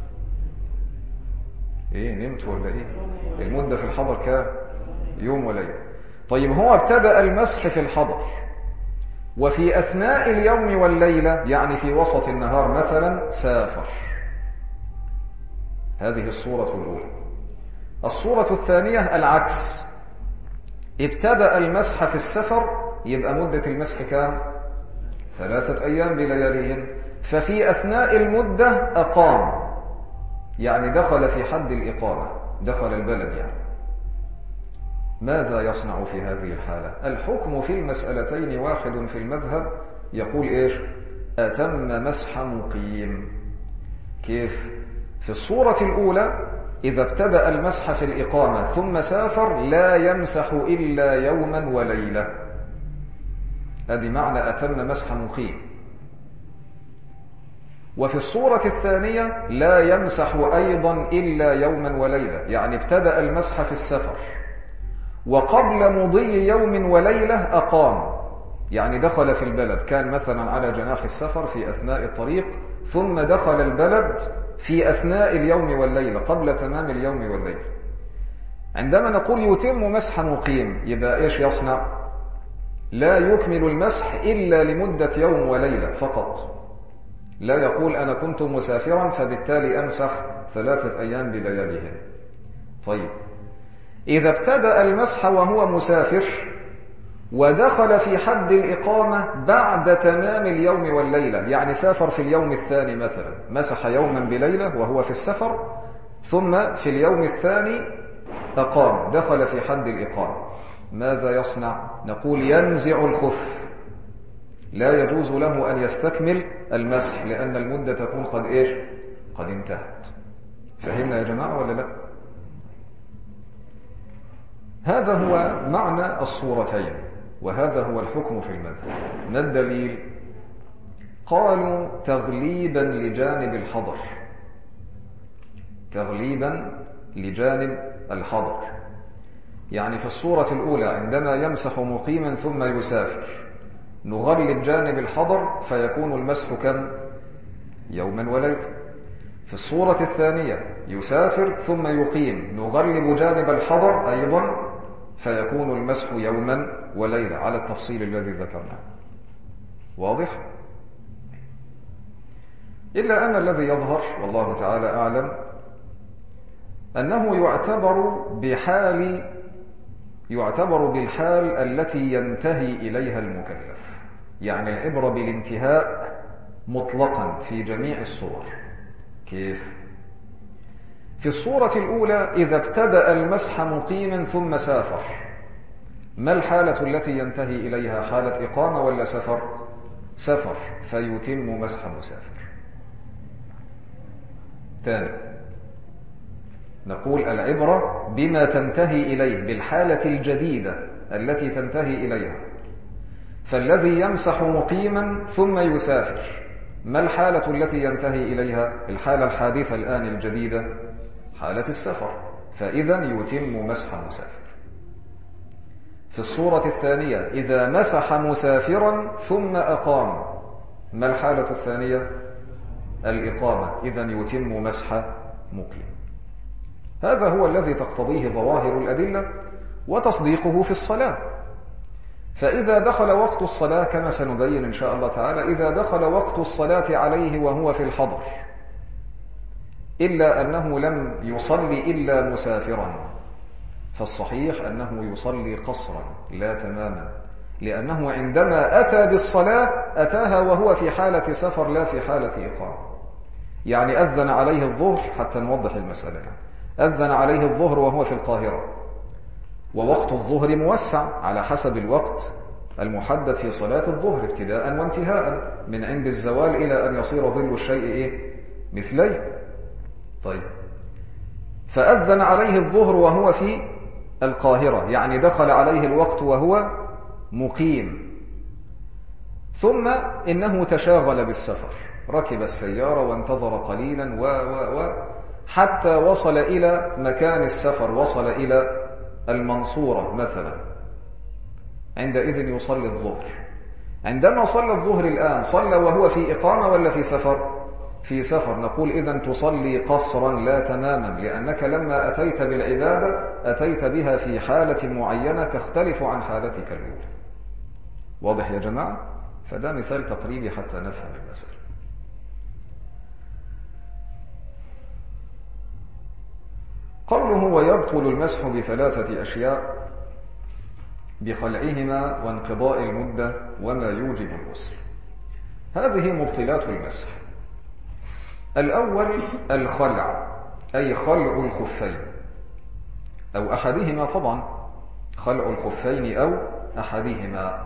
نمت ولا ايه؟ المدة في الحضر كم؟ يوم وليلة. طيب هو ابتدأ المسح في الحضر وفي أثناء اليوم والليلة، يعني في وسط النهار مثلا، سافر. هذه الصورة الأولى. الصورة الثانية العكس، ابتدأ المسح في السفر، يبقى مدة المسح كام؟ 3 أيام بلياليهن، ففي أثناء المدة أقام، يعني دخل في حد الإقامة، دخل البلد يعني. ماذا يصنع في هذه الحالة؟ الحكم في المسألتين واحد في المذهب، يقول إيش؟ أتم مسح مقيم. كيف؟ في الصورة الأولى إذا ابتدأ المسح في الإقامة ثم سافر لا يمسح إلا يوما وليلة، هذه معنى أتم مسح مقيم. وفي الصورة الثانية لا يمسح أيضا إلا يوما وليلة، يعني ابتدأ المسح في السفر وقبل مضي يوم وليلة أقام، يعني دخل في البلد، كان مثلا على جناح السفر في أثناء الطريق ثم دخل البلد في أثناء اليوم والليلة قبل تمام اليوم والليلة. عندما نقول يتم مسح مقيم يبقى إيش يصنع؟ لا يكمل المسح إلا لمدة يوم وليلة فقط، لا يقول أنا كنت مسافرا فبالتالي أمسح 3 أيام بلياليهم. طيب إذا ابتدأ المسح وهو مسافر ودخل في حد الإقامة بعد تمام اليوم والليلة، يعني سافر في اليوم الثاني مثلا، مسح يوما بليلة وهو في السفر، ثم في اليوم الثاني أقام، دخل في حد الإقامة، ماذا يصنع؟ نقول ينزع الخف، لا يجوز له أن يستكمل المسح لأن المدة تكون قد إيش؟ قد انتهت. فهمنا يا جماعة ولا لا؟ هذا هو معنى الصورتين، وهذا هو الحكم في المذهب. ما الدليل؟ قالوا تغليبا لجانب الحضر، تغليبا لجانب الحضر، يعني في الصورة الأولى عندما يمسح مقيما ثم يسافر نغلب جانب الحضر فيكون المسح كم؟ يوما وليلة. في الصورة الثانية يسافر ثم يقيم نغلب جانب الحضر أيضا فيكون المسح يوما وليلة على التفصيل الذي ذكرناه. واضح؟ إلا أن الذي يظهر والله تعالى أعلم أنه يعتبر بالحال التي ينتهي إليها المكلف، يعني العبرة بالانتهاء مطلقا في جميع الصور. كيف؟ في الصورة الأولى إذا ابتدأ المسح مقيما ثم سافر، ما الحالة التي ينتهي إليها؟ حالة إقامة ولا سفر؟ سفر، فيتم مسح مسافر. ثاني نقول العبرة بما تنتهي إليه، بالحالة الجديدة التي تنتهي إليها. فالذي يمسح مقيما ثم يسافر ما الحالة التي ينتهي إليها؟ الحالة الحادثة الآن الجديدة حالة السفر، فإذا يتم مسح مسافر. في الصورة الثانية إذا مسح مسافرا ثم أقام ما الحالة الثانية؟ الإقامة، إذا يتم مسح مقيم. هذا هو الذي تقتضيه ظواهر الأدلة وتصديقه في الصلاة. فإذا دخل وقت الصلاة كما سنبين إن شاء الله تعالى، إذا دخل وقت الصلاة عليه وهو في الحضر إلا أنه لم يصلي إلا مسافرا، فالصحيح أنه يصلي قصرا لا تماما، لأنه عندما أتى بالصلاة أتاها وهو في حالة سفر لا في حالة إقامة. يعني أذن عليه الظهر، حتى نوضح المسألة، يعني أذن عليه الظهر وهو في القاهرة، ووقت الظهر موسع على حسب الوقت المحدد في صلاة الظهر ابتداء وانتهاء، من عند الزوال إلى أن يصير ظل الشيء مثليه. طيب، فأذن عليه الظهر وهو في القاهرة، يعني دخل عليه الوقت وهو مقيم، ثم إنه تشاغل بالسفر، ركب السيارة وانتظر قليلا حتى وصل إلى مكان السفر، وصل إلى المنصورة مثلا، عندئذ يصلي الظهر. عندما صلى الظهر الآن صلى وهو في إقامة ولا في سفر؟ في سفر. نقول إذن تصلي قصرا لا تماما، لأنك لما أتيت بالعبادة أتيت بها في حالة معينة تختلف عن حالتك الأولى. واضح يا جماعة؟ فده مثال تقريبي حتى نفهم المسألة. قوله ويبطل المسح بثلاثة أشياء: بخلعهما وانقضاء المدة وما يوجب الغسل. هذه مبطلات المسح. الأول الخلع، أي خلع الخفين أو أحدهما، طبعا خلع الخفين أو أحدهما،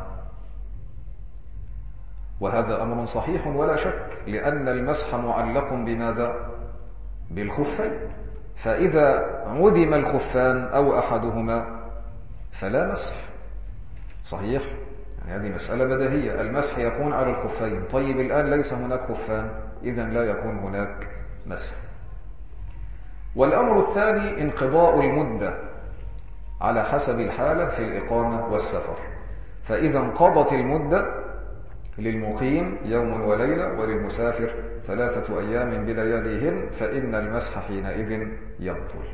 وهذا أمر صحيح ولا شك، لأن المسح معلق بماذا؟ بالخفين، فإذا عدم الخفان أو أحدهما فلا مسح. صحيح؟ يعني هذه مسألة بديهية، المسح يكون على الخفين. طيب الآن ليس هناك خفان، إذن لا يكون هناك مسح. والأمر الثاني انقضاء المدة على حسب الحالة في الإقامة والسفر، فإذا انقضت المدة للمقيم يوم وليلة وللمسافر 3 أيام بلياليهن فإن المسح حينئذ يبطل.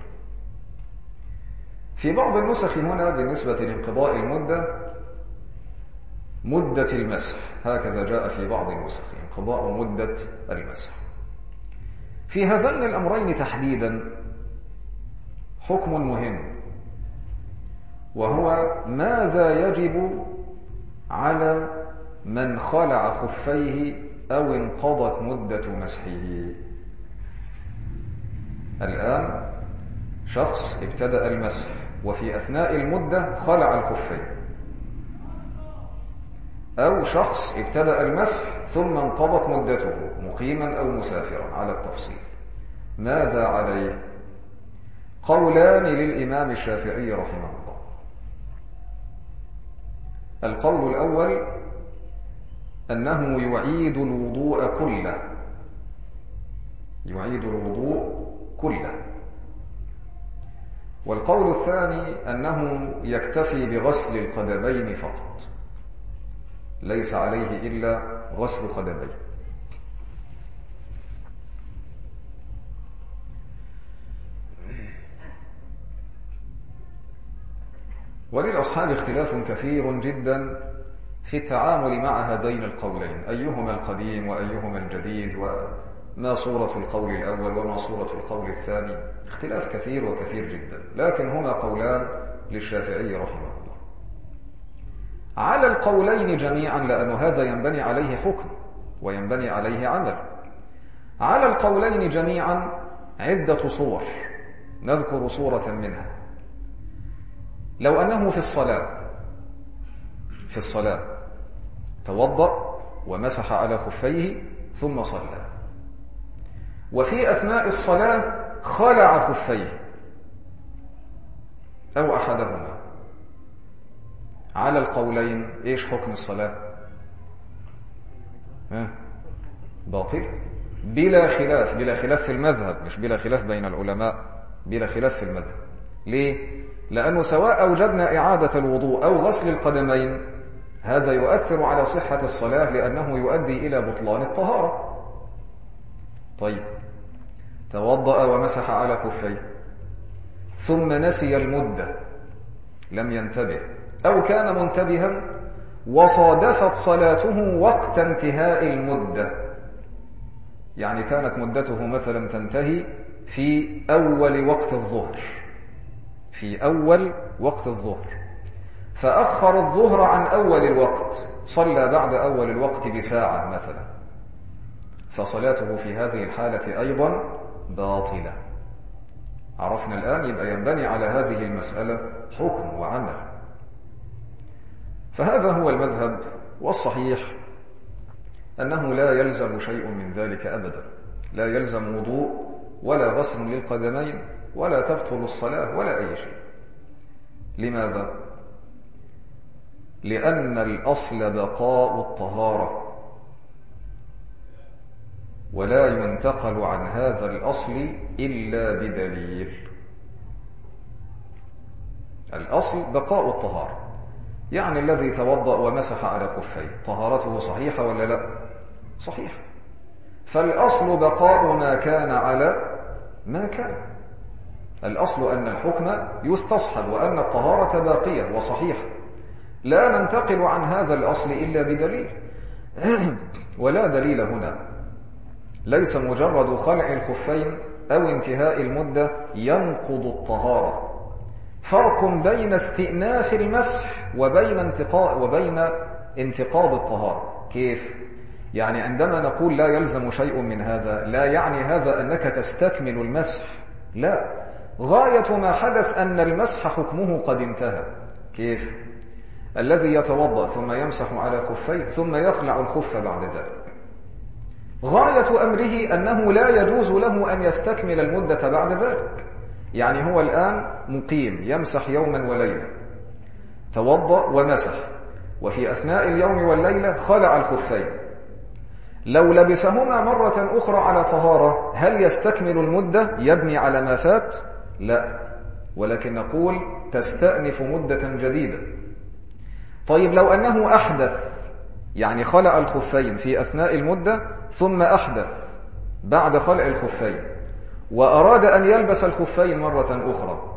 في بعض النسخ هنا بالنسبة لانقضاء المدة مدة المسح، هكذا جاء في بعض النسخ انقضاء مدة المسح. في هذين الأمرين تحديدا حكم مهم، وهو ماذا يجب على من خلع خفيه أو انقضت مدة مسحه. الآن شخص ابتدأ المسح وفي أثناء المدة خلع الخفين، أو شخص ابتدأ المسح ثم انقضت مدته مقيما أو مسافرا على التفصيل، ماذا عليه؟ قولان للإمام الشافعي رحمه الله. القول الأول أنه يعيد الوضوء كله، يعيد الوضوء كله. والقول الثاني أنه يكتفي بغسل القدمين فقط، ليس عليه إلا غسل قدميه. وللأصحاب اختلاف كثير جدا في التعامل مع هذين القولين، أيهما القديم وأيهما الجديد، وما صورة القول الأول وما صورة القول الثاني، اختلاف كثير وكثير جدا، لكن هما قولان للشافعي رحمه الله. على القولين جميعا، لأن هذا ينبني عليه حكم وينبني عليه عمل، على القولين جميعا عدة صور، نذكر صورة منها. لو أنه في الصلاة توضأ ومسح على خفيه ثم صلى، وفي أثناء الصلاة خلع خفيه أو أحدهما، على القولين إيش حكم الصلاة؟ باطل بلا خلاف، بلا خلاف في المذهب، مش بلا خلاف بين العلماء، بلا خلاف في المذهب. ليه؟ لأنه سواء أوجبنا إعادة الوضوء أو غسل القدمين هذا يؤثر على صحة الصلاة، لأنه يؤدي إلى بطلان الطهارة. طيب، توضأ ومسح على خفيه ثم نسي المدة، لم ينتبه، أو كان منتبها وصادفت صلاته وقت انتهاء المدة، يعني كانت مدته مثلا تنتهي في أول وقت الظهر، في أول وقت الظهر، فأخر الظهر عن أول الوقت، صلى بعد أول الوقت بساعة مثلا، فصلاته في هذه الحالة أيضا باطلة. عرفنا الآن، يبقى ينبني على هذه المسألة حكم وعمل. فهذا هو المذهب، والصحيح أنه لا يلزم شيء من ذلك أبدا، لا يلزم وضوء ولا غسل للقدمين ولا تبطل الصلاة ولا أي شيء. لماذا؟ لأن الأصل بقاء الطهارة، ولا ينتقل عن هذا الأصل إلا بدليل. الأصل بقاء الطهارة، يعني الذي توضأ ومسح على خفيه طهارته صحيحة ولا لا؟ صحيح. فالأصل بقاء ما كان على ما كان. الأصل أن الحكم يستصحب وأن الطهارة باقية وصحيحة، لا ننتقل عن هذا الأصل إلا بدليل. ولا دليل هنا، ليس مجرد خلع الخفين أو انتهاء المدة ينقض الطهارة. فرق بين استئناف المسح وبين انتقاض الطهارة. كيف؟ يعني عندما نقول لا يلزم شيء من هذا، لا يعني هذا أنك تستكمل المسح، لا، غاية ما حدث أن المسح حكمه قد انتهى. كيف؟ الذي يتوضأ ثم يمسح على خفيه ثم يخلع الخف بعد ذلك، غاية أمره أنه لا يجوز له أن يستكمل المدة بعد ذلك. يعني هو الآن مقيم يمسح يوما وليلة، توضأ ومسح، وفي أثناء اليوم والليلة خلع الخفين. لو لبسهما مرة أخرى على طهارة، هل يستكمل المدة يبني على ما فات؟ لا، ولكن نقول تستأنف مدة جديدة. طيب لو أنه أحدث، يعني خلع الخفين في أثناء المدة ثم أحدث بعد خلع الخفين، وأراد أن يلبس الخفين مرة أخرى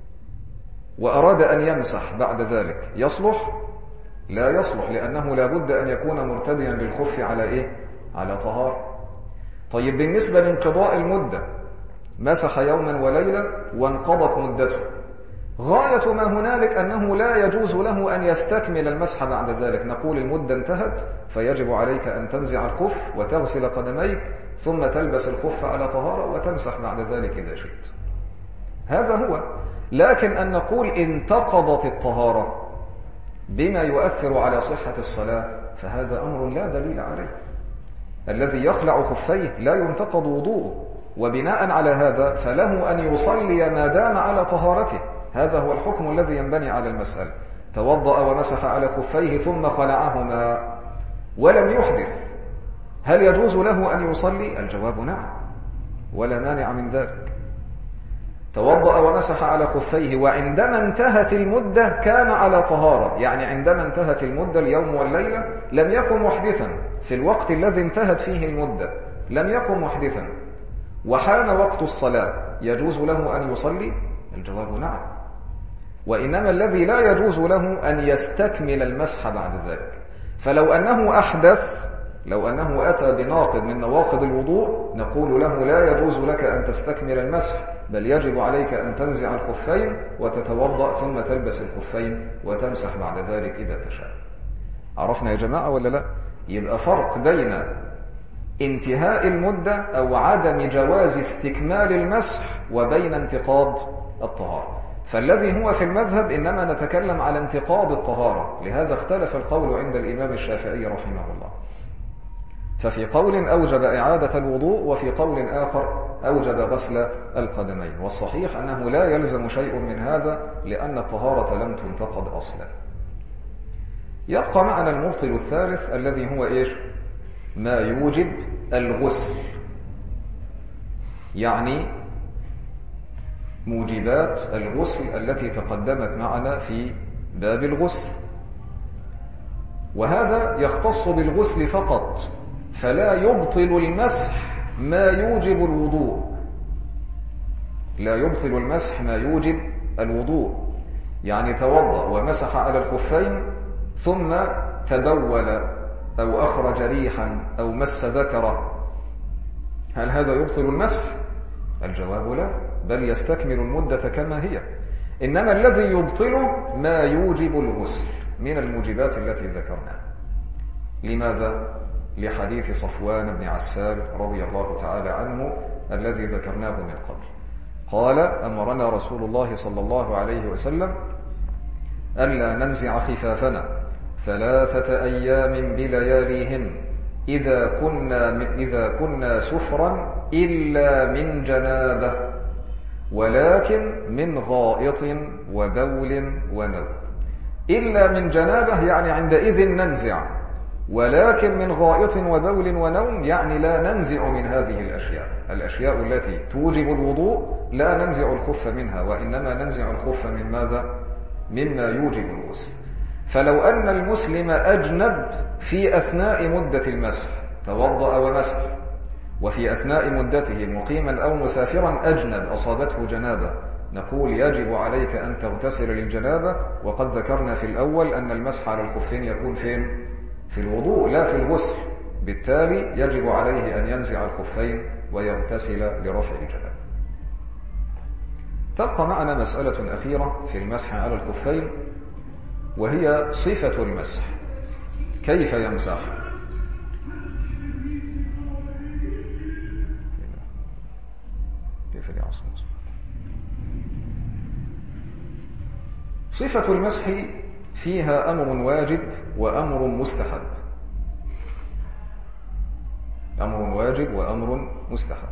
وأراد أن يمسح بعد ذلك، يصلح؟ لا يصلح، لأنه لا بد أن يكون مرتديا بالخف على إيه؟ على طهارة. طيب بالنسبة لانقضاء المدة، مسح يوما وليلة وانقضت مدته، غاية ما هنالك أنه لا يجوز له أن يستكمل المسح بعد ذلك. نقول المدة انتهت، فيجب عليك أن تنزع الخف وتغسل قدميك ثم تلبس الخف على طهارة وتمسح بعد ذلك إذا شئت. هذا هو. لكن أن نقول انتقضت الطهارة بما يؤثر على صحة الصلاة، فهذا أمر لا دليل عليه. الذي يخلع خفيه لا ينتقض وضوءه، وبناء على هذا فله أن يصلي ما دام على طهارته. هذا هو الحكم الذي ينبني على المسألة. توضأ ومسح على خفيه ثم خلعهما ولم يحدث، هل يجوز له أن يصلي؟ الجواب نعم، ولا مانع من ذلك. توضأ ومسح على خفيه، وعندما انتهت المدة كان على طهارة، يعني عندما انتهت المدة اليوم والليلة لم يكن محدثا، في الوقت الذي انتهت فيه المدة لم يكن محدثا، وحان وقت الصلاة، يجوز له أن يصلي؟ الجواب نعم. وإنما الذي لا يجوز له أن يستكمل المسح بعد ذلك. فلو أنه أحدث، لو أنه أتى بناقض من نواقض الوضوء، نقول له لا يجوز لك أن تستكمل المسح، بل يجب عليك أن تنزع الخفين وتتوضأ ثم تلبس الخفين وتمسح بعد ذلك إذا تشاء. عرفنا يا جماعة ولا لا؟ يبقى فرق بين انتهاء المدة أو عدم جواز استكمال المسح وبين انتقاض الطهارة. فالذي هو في المذهب إنما نتكلم على انتقاض الطهارة، لهذا اختلف القول عند الإمام الشافعي رحمه الله. ففي قول أوجب إعادة الوضوء، وفي قول آخر أوجب غسل القدمين. والصحيح أنه لا يلزم شيء من هذا، لأن الطهارة لم تنتقض أصلا. يبقى معنا المبطل الثالث الذي هو إيش؟ ما يوجب الغسل، يعني موجبات الغسل التي تقدمت معنا في باب الغسل، وهذا يختص بالغسل فقط، فلا يبطل المسح ما يوجب الوضوء، لا يبطل المسح ما يوجب الوضوء. يعني توضأ ومسح على الخفين ثم تبول أو أخرج ريحا أو مس ذكره، هل هذا يبطل المسح؟ الجواب لا، بل يستكمل المدة كما هي. إنما الذي يبطله ما يوجب الغسل من الموجبات التي ذكرناها. لماذا؟ لحديث صفوان بن عسال رضي الله تعالى عنه الذي ذكرناه من قبل. قال: أمرنا رسول الله صلى الله عليه وسلم ألا ننزع خفافنا 3 أيام بلياليهن إذا كنا سفرا إلا من جنابة، ولكن من غائط وبول ونوم. إلا من جنابة يعني عندئذ ننزع، ولكن من غائط وبول ونوم يعني لا ننزع من هذه الأشياء التي توجب الوضوء لا ننزع الخف منها، وإنما ننزع الخف من ماذا؟ مما يوجب الغسل. فلو أن المسلم أجنب في أثناء مدة المسح، توضأ ومسح، وفي أثناء مدته مقيما أو مسافرا أجنب أصابته جنابة، نقول يجب عليك أن تغتسل للجنابة. وقد ذكرنا في الأول أن المسح على الخفين يكون فين؟ في الوضوء لا في الغسل، بالتالي يجب عليه أن ينزع الخفين ويغتسل لرفع الجنابة. تبقى معنا مسألة أخيرة في المسح على الخفين، وهي صفة المسح. كيف يمسح؟ كيف يعصم؟ صفة المسح فيها أمر واجب وأمر مستحب. أمر واجب وأمر مستحب.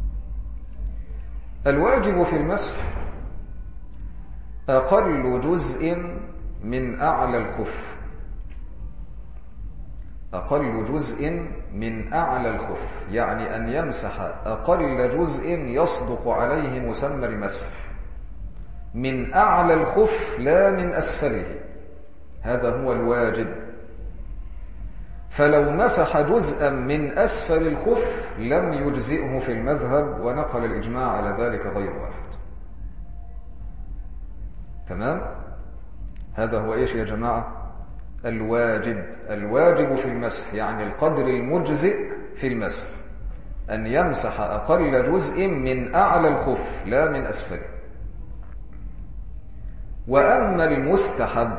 الواجب في المسح أقل جزء من أعلى الخف، أقل جزء من أعلى الخف، يعني أن يمسح أقل جزء يصدق عليه مسمى المسح من أعلى الخف لا من أسفله، هذا هو الواجب. فلو مسح جزءا من أسفل الخف لم يجزئه في المذهب، ونقل الإجماع على ذلك غير واحد. تمام؟ هذا هو إيش يا جماعة؟ الواجب. الواجب في المسح يعني القدر المجزئ في المسح أن يمسح أقل جزء من أعلى الخف لا من أسفله. وأما المستحب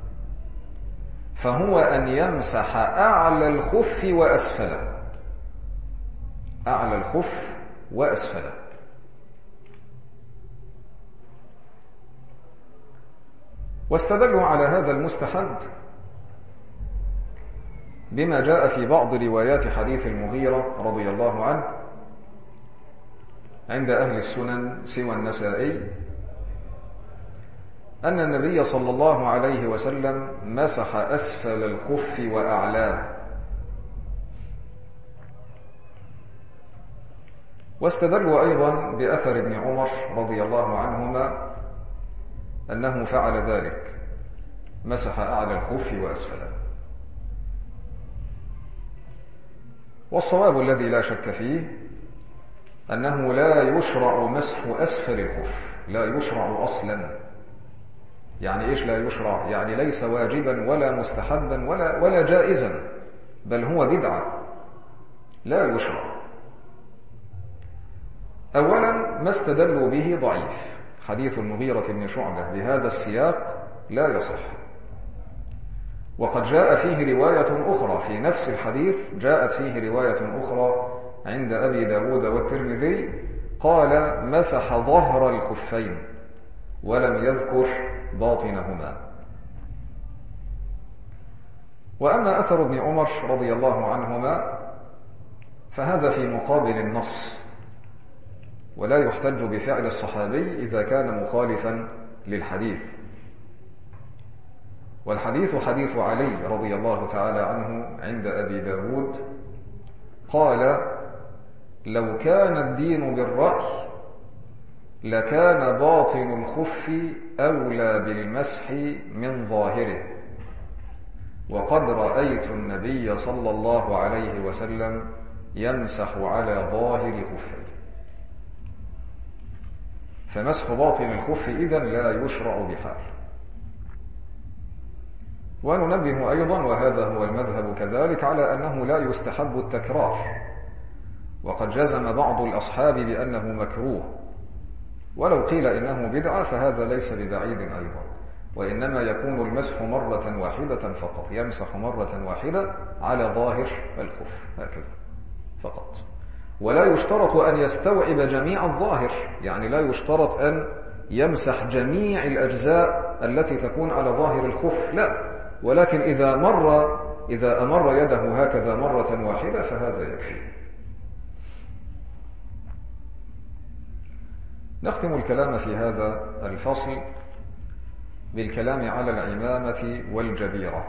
فهو أن يمسح أعلى الخف وأسفله، أعلى الخف وأسفله. واستدلوا على هذا المستحب بما جاء في بعض روايات حديث المغيرة رضي الله عنه عند أهل السنن سوى النسائي أن النبي صلى الله عليه وسلم مسح أسفل الخف وأعلاه. واستدلوا أيضا بأثر ابن عمر رضي الله عنهما أنه فعل ذلك، مسح أعلى الخف وأسفله. والصواب الذي لا شك فيه أنه لا يشرع مسح أسفل الخف، لا يشرع أصلا. يعني إيش لا يشرع؟ يعني ليس واجبا ولا مستحبا ولا جائزا، بل هو بدعة لا يشرع. أولا ما استدلوا به ضعيف، حديث المغيرة بن شعبة بهذا السياق لا يصح. وقد جاء فيه رواية أخرى في نفس الحديث، جاءت فيه رواية أخرى عند أبي داود والترمذي قال مسح ظهر الخفين ولم يذكر باطنهما. وأما أثر ابن عمر رضي الله عنهما فهذا في مقابل النص، ولا يحتج بفعل الصحابي إذا كان مخالفا للحديث. والحديث حديث علي رضي الله تعالى عنه عند أبي داود قال لو كان الدين بالرأي لكان باطن الخف أولى بالمسح من ظاهره، وقد رأيت النبي صلى الله عليه وسلم يمسح على ظاهر خفه. فمسح باطن الخف إذن لا يشرع بحال. وننبه أيضا، وهذا هو المذهب كذلك، على أنه لا يستحب التكرار، وقد جزم بعض الأصحاب بأنه مكروه، ولو قيل إنه بدعة فهذا ليس ببعيد أيضا، وإنما يكون المسح مرة واحدة فقط، يمسح مرة واحدة على ظاهر الخف هكذا فقط، ولا يشترط أن يستوعب جميع الظاهر، يعني لا يشترط أن يمسح جميع الأجزاء التي تكون على ظاهر الخف، لا، ولكن إذا أمر يده هكذا مرة واحدة فهذا يكفي. نختم الكلام في هذا الفصل بالكلام على العمامة والجبيرة،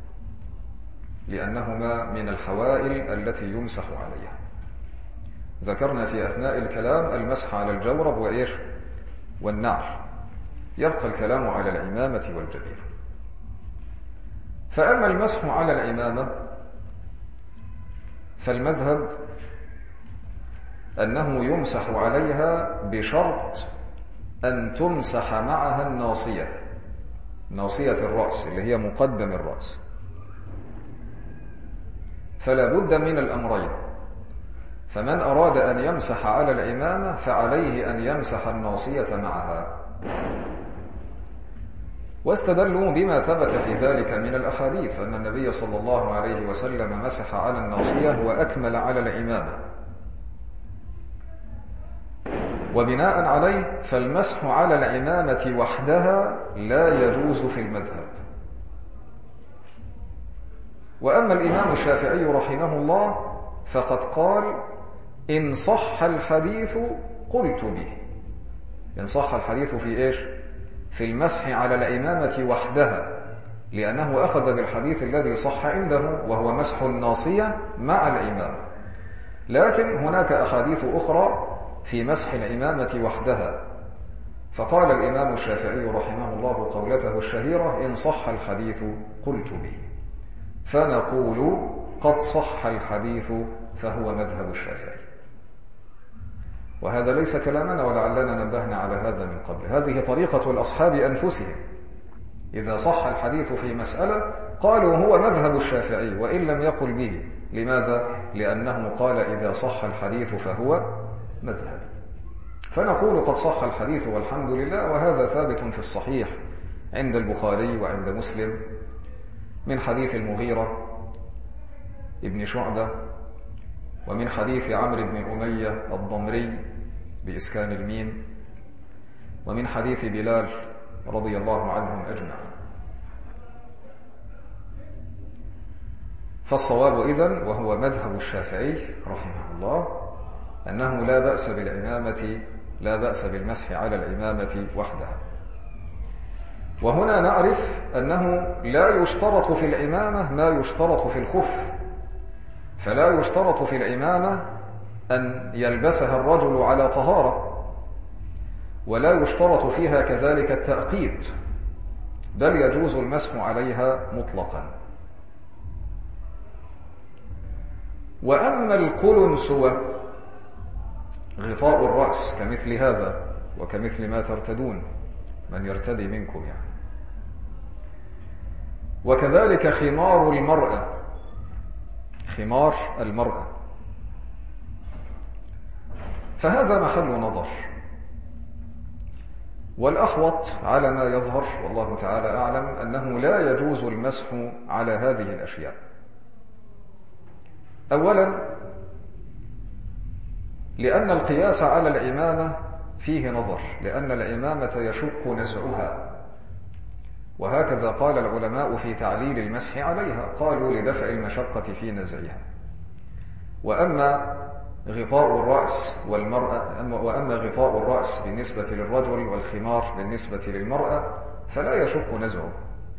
لأنهما من الحوائل التي يمسح عليها. ذكرنا في أثناء الكلام المسح على الجورب والنعل، يبقى الكلام على العمامة والجبيرة. فأما المسح على العمامة فالمذهب أنه يمسح عليها بشرط أن تمسح معها الناصية، ناصية الرأس اللي هي مقدم الرأس، فلا بد من الأمرين. فمن أراد أن يمسح على العمامة فعليه أن يمسح الناصية معها، واستدلوا بما ثبت في ذلك من الأحاديث أن النبي صلى الله عليه وسلم مسح على الناصية وأكمل على العمامة، وبناء عليه فالمسح على العمامة وحدها لا يجوز في المذهب. وأما الإمام الشافعي رحمه الله فقد قال: إن صح الحديث قلت به. إن صح الحديث في في المسح على العمامة وحدها، لأنه أخذ بالحديث الذي صح عنده وهو مسح الناصية مع العمامة، لكن هناك أحاديث أخرى في مسح العمامة وحدها، فقال الإمام الشافعي رحمه الله قولته الشهيرة: إن صح الحديث قلت به. فنقول: قد صح الحديث فهو مذهب الشافعي. وهذا ليس كلامنا، ولعلنا نبهنا على هذا من قبل، هذه طريقة الأصحاب أنفسهم، إذا صح الحديث في مسألة قالوا هو مذهب الشافعي وإن لم يقل به. لماذا؟ لأنه قال: إذا صح الحديث فهو مذهب. فنقول: قد صح الحديث والحمد لله، وهذا ثابت في الصحيح عند البخاري وعند مسلم من حديث المغيرة ابن شعبة، ومن حديث عمرو بن أمية الضمري بإسكان الميم، ومن حديث بلال رضي الله عنهم أجمعين. فالصواب إذن، وهو مذهب الشافعي رحمه الله، أنه لا بأس بالعمامة، لا بأس بالمسح على العمامة وحدها. وهنا نعرف أنه لا يشترط في العمامة ما يشترط في الخف، فلا يشترط في العمامة أن يلبسها الرجل على طهارة، ولا يشترط فيها كذلك التأقيت، بل يجوز المسح عليها مطلقا. وأما القلنسوة غطاء الرأس كمثل هذا وكمثل ما ترتدون، من يرتدي منكم يعني، وكذلك خمار المرأة، خمار المرأة، فهذا محل نظر، والأحوط على ما يظهر والله تعالى أعلم أنه لا يجوز المسح على هذه الأشياء. أولا لأن القياس على العمامة فيه نظر، لأن العمامة يشق نزعها، وهكذا قال العلماء في تعليل المسح عليها، قالوا لدفع المشقة في نزعها. وأما غطاء الرأس وأما غطاء الرأس بالنسبة للرجل والخمار بالنسبة للمرأة فلا يشق نزعه.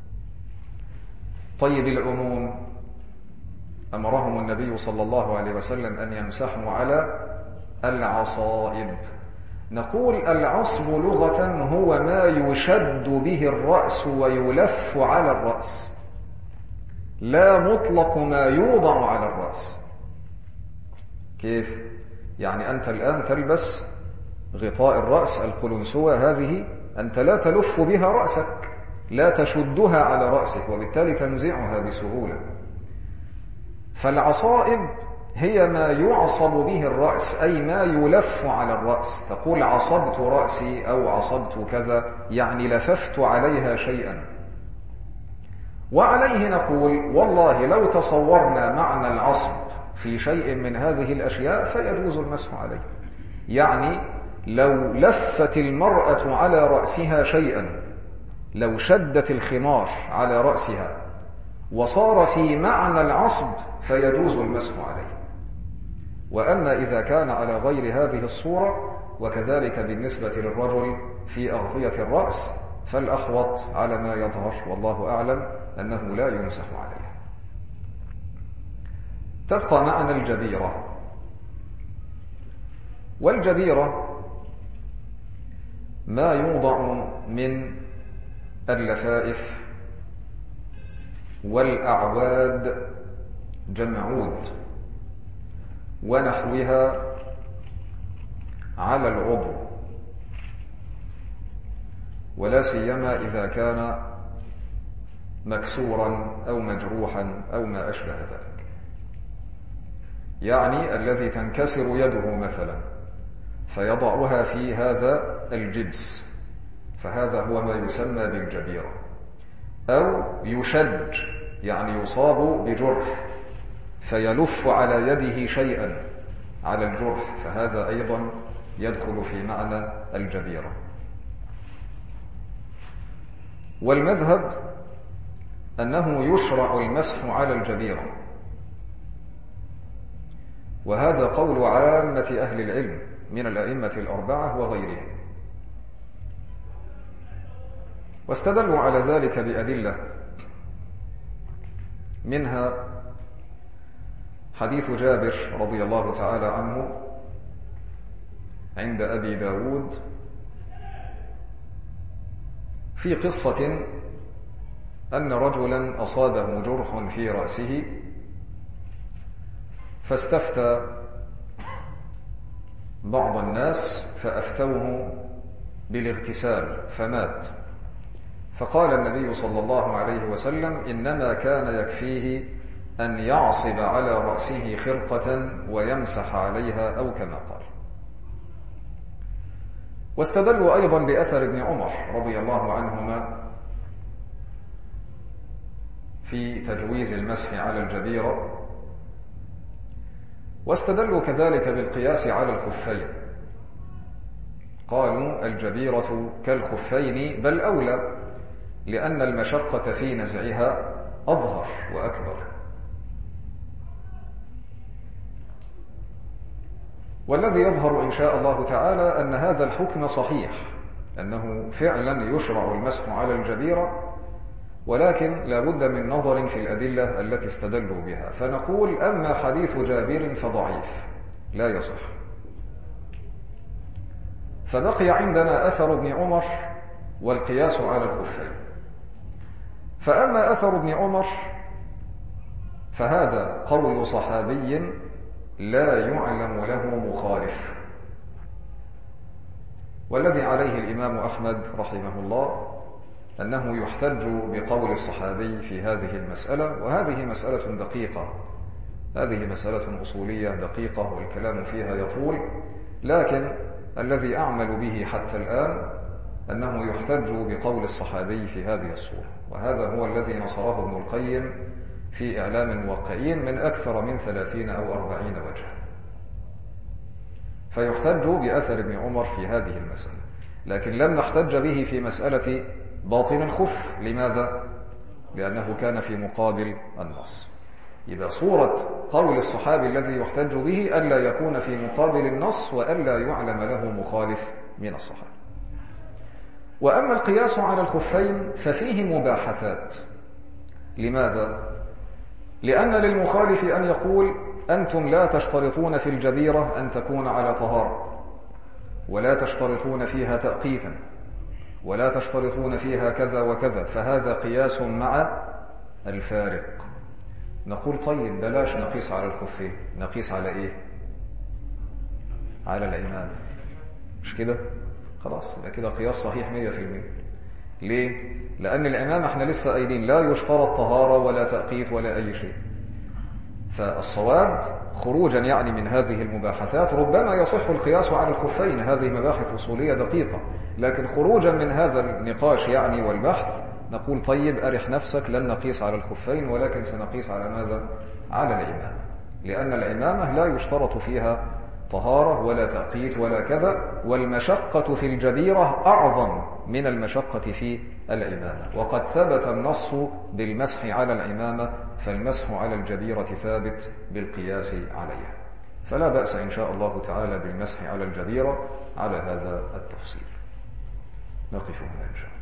طيب العموم أمرهم النبي صلى الله عليه وسلم أن يمسحوا على العصائب. نقول العصب لغة هو ما يشد به الرأس ويلف على الرأس، لا مطلق ما يوضع على الرأس. كيف؟ يعني أنت الآن تلبس غطاء الرأس القلنسوة هذه، أنت لا تلف بها رأسك، لا تشدها على رأسك، وبالتالي تنزعها بسهولة. فالعصائب هي ما يعصب به الرأس، أي ما يلف على الرأس. تقول عصبت رأسي أو عصبت كذا، يعني لففت عليها شيئا. وعليه نقول والله لو تصورنا معنى العصب في شيء من هذه الأشياء فيجوز المسح عليه. يعني لو لفت المرأة على رأسها شيئا، لو شدت الخمار على رأسها وصار في معنى العصب فيجوز المسح عليه. وأما إذا كان على غير هذه الصورة، وكذلك بالنسبة للرجل في أغطية الرأس، فالأحوط على ما يظهر والله أعلم أنه لا يمسح عليه. تبقى معنا الجبيرة. والجبيرة ما يوضع من اللفائف والأعواد جمع عود ونحوها على العضو، ولا سيما إذا كان مكسورا أو مجروحا أو ما أشبه ذلك. يعني الذي تنكسر يده مثلا فيضعها في هذا الجبس، فهذا هو ما يسمى بالجبيرة. أو يشج، يعني يصاب بجرح فيلف على يده شيئا على الجرح، فهذا أيضا يدخل في معنى الجبيرة. والمذهب أنه يشرع المسح على الجبيرة، وهذا قول عامة أهل العلم من الأئمة الأربعة وغيرهم. واستدلوا على ذلك بأدلة، منها حديث جابر رضي الله تعالى عنه عند أبي داود في قصة أن رجلا أصابه جرح في رأسه فاستفتى بعض الناس فأفتوه بالاغتسال فمات. فقال النبي صلى الله عليه وسلم إنما كان يكفيه أن يعصب على رأسه خرقة ويمسح عليها أو كما قال. واستدلوا أيضا بأثر ابن عمر رضي الله عنهما في تجويز المسح على الجبيرة، واستدلوا كذلك بالقياس على الخفين. قالوا الجبيرة كالخفين بل أولى، لأن المشقة في نزعها أظهر وأكبر. والذي يظهر إن شاء الله تعالى أن هذا الحكم صحيح، أنه فعلا يشرع المسح على الجبيرة، ولكن لا بد من نظر في الأدلة التي استدلوا بها. فنقول أما حديث جابر فضعيف لا يصح، فبقي عندنا أثر ابن عمر والقياس على الخفين. فأما أثر ابن عمر فهذا قول صحابي لا يعلم له مخالف، والذي عليه الإمام أحمد رحمه الله أنه يحتج بقول الصحابي في هذه المسألة. وهذه مسألة دقيقة، هذه مسألة أصولية دقيقة والكلام فيها يطول، لكن الذي أعمل به حتى الآن أنه يحتج بقول الصحابي في هذه الصورة، وهذا هو الذي نصره ابن القيم في إعلام الموقعين من أكثر من 30 أو 40 وجها. فيحتج بأثر ابن عمر في هذه المسألة، لكن لم نحتج به في مسألة باطن الخف. لماذا؟ لأنه كان في مقابل النص. يبقى صورة قول الصحابي الذي يحتج به ألا يكون في مقابل النص وألا يعلم له مخالف من الصحابة. وأما القياس على الخفين ففيه مباحثات. لماذا؟ لأن للمخالف أن يقول أنتم لا تشترطون في الجبيرة أن تكون على طهارة، ولا تشترطون فيها تأقيتا، ولا تشترطون فيها كذا وكذا، فهذا قياس مع الفارق. نقول طيب بلاش نقيس على الخفين، نقيس على إيه؟ على العمامة، مش كده؟ خلاص يبقى كده قياس صحيح 100%. ليه؟ لأن العمامة احنا لسه قايلين لا يشترط طهارة ولا تأقيت ولا أي شيء. فالصواب خروجا يعني من هذه المباحثات، ربما يصح القياس على الخفين، هذه مباحث أصولية دقيقة، لكن خروجا من هذا النقاش يعني والبحث نقول طيب أرح نفسك، لن نقيس على الخفين ولكن سنقيس على ماذا؟ على العمامة، لأن العمامة لا يشترط فيها طهارة ولا تأقيت ولا كذا، والمشقة في الجبيرة أعظم من المشقة في العمامة، وقد ثبت النص بالمسح على العمامة، فالمسح على الجبيرة ثابت بالقياس عليها، فلا بأس إن شاء الله تعالى بالمسح على الجبيرة على هذا التفصيل. نقف هنا إن شاء الله.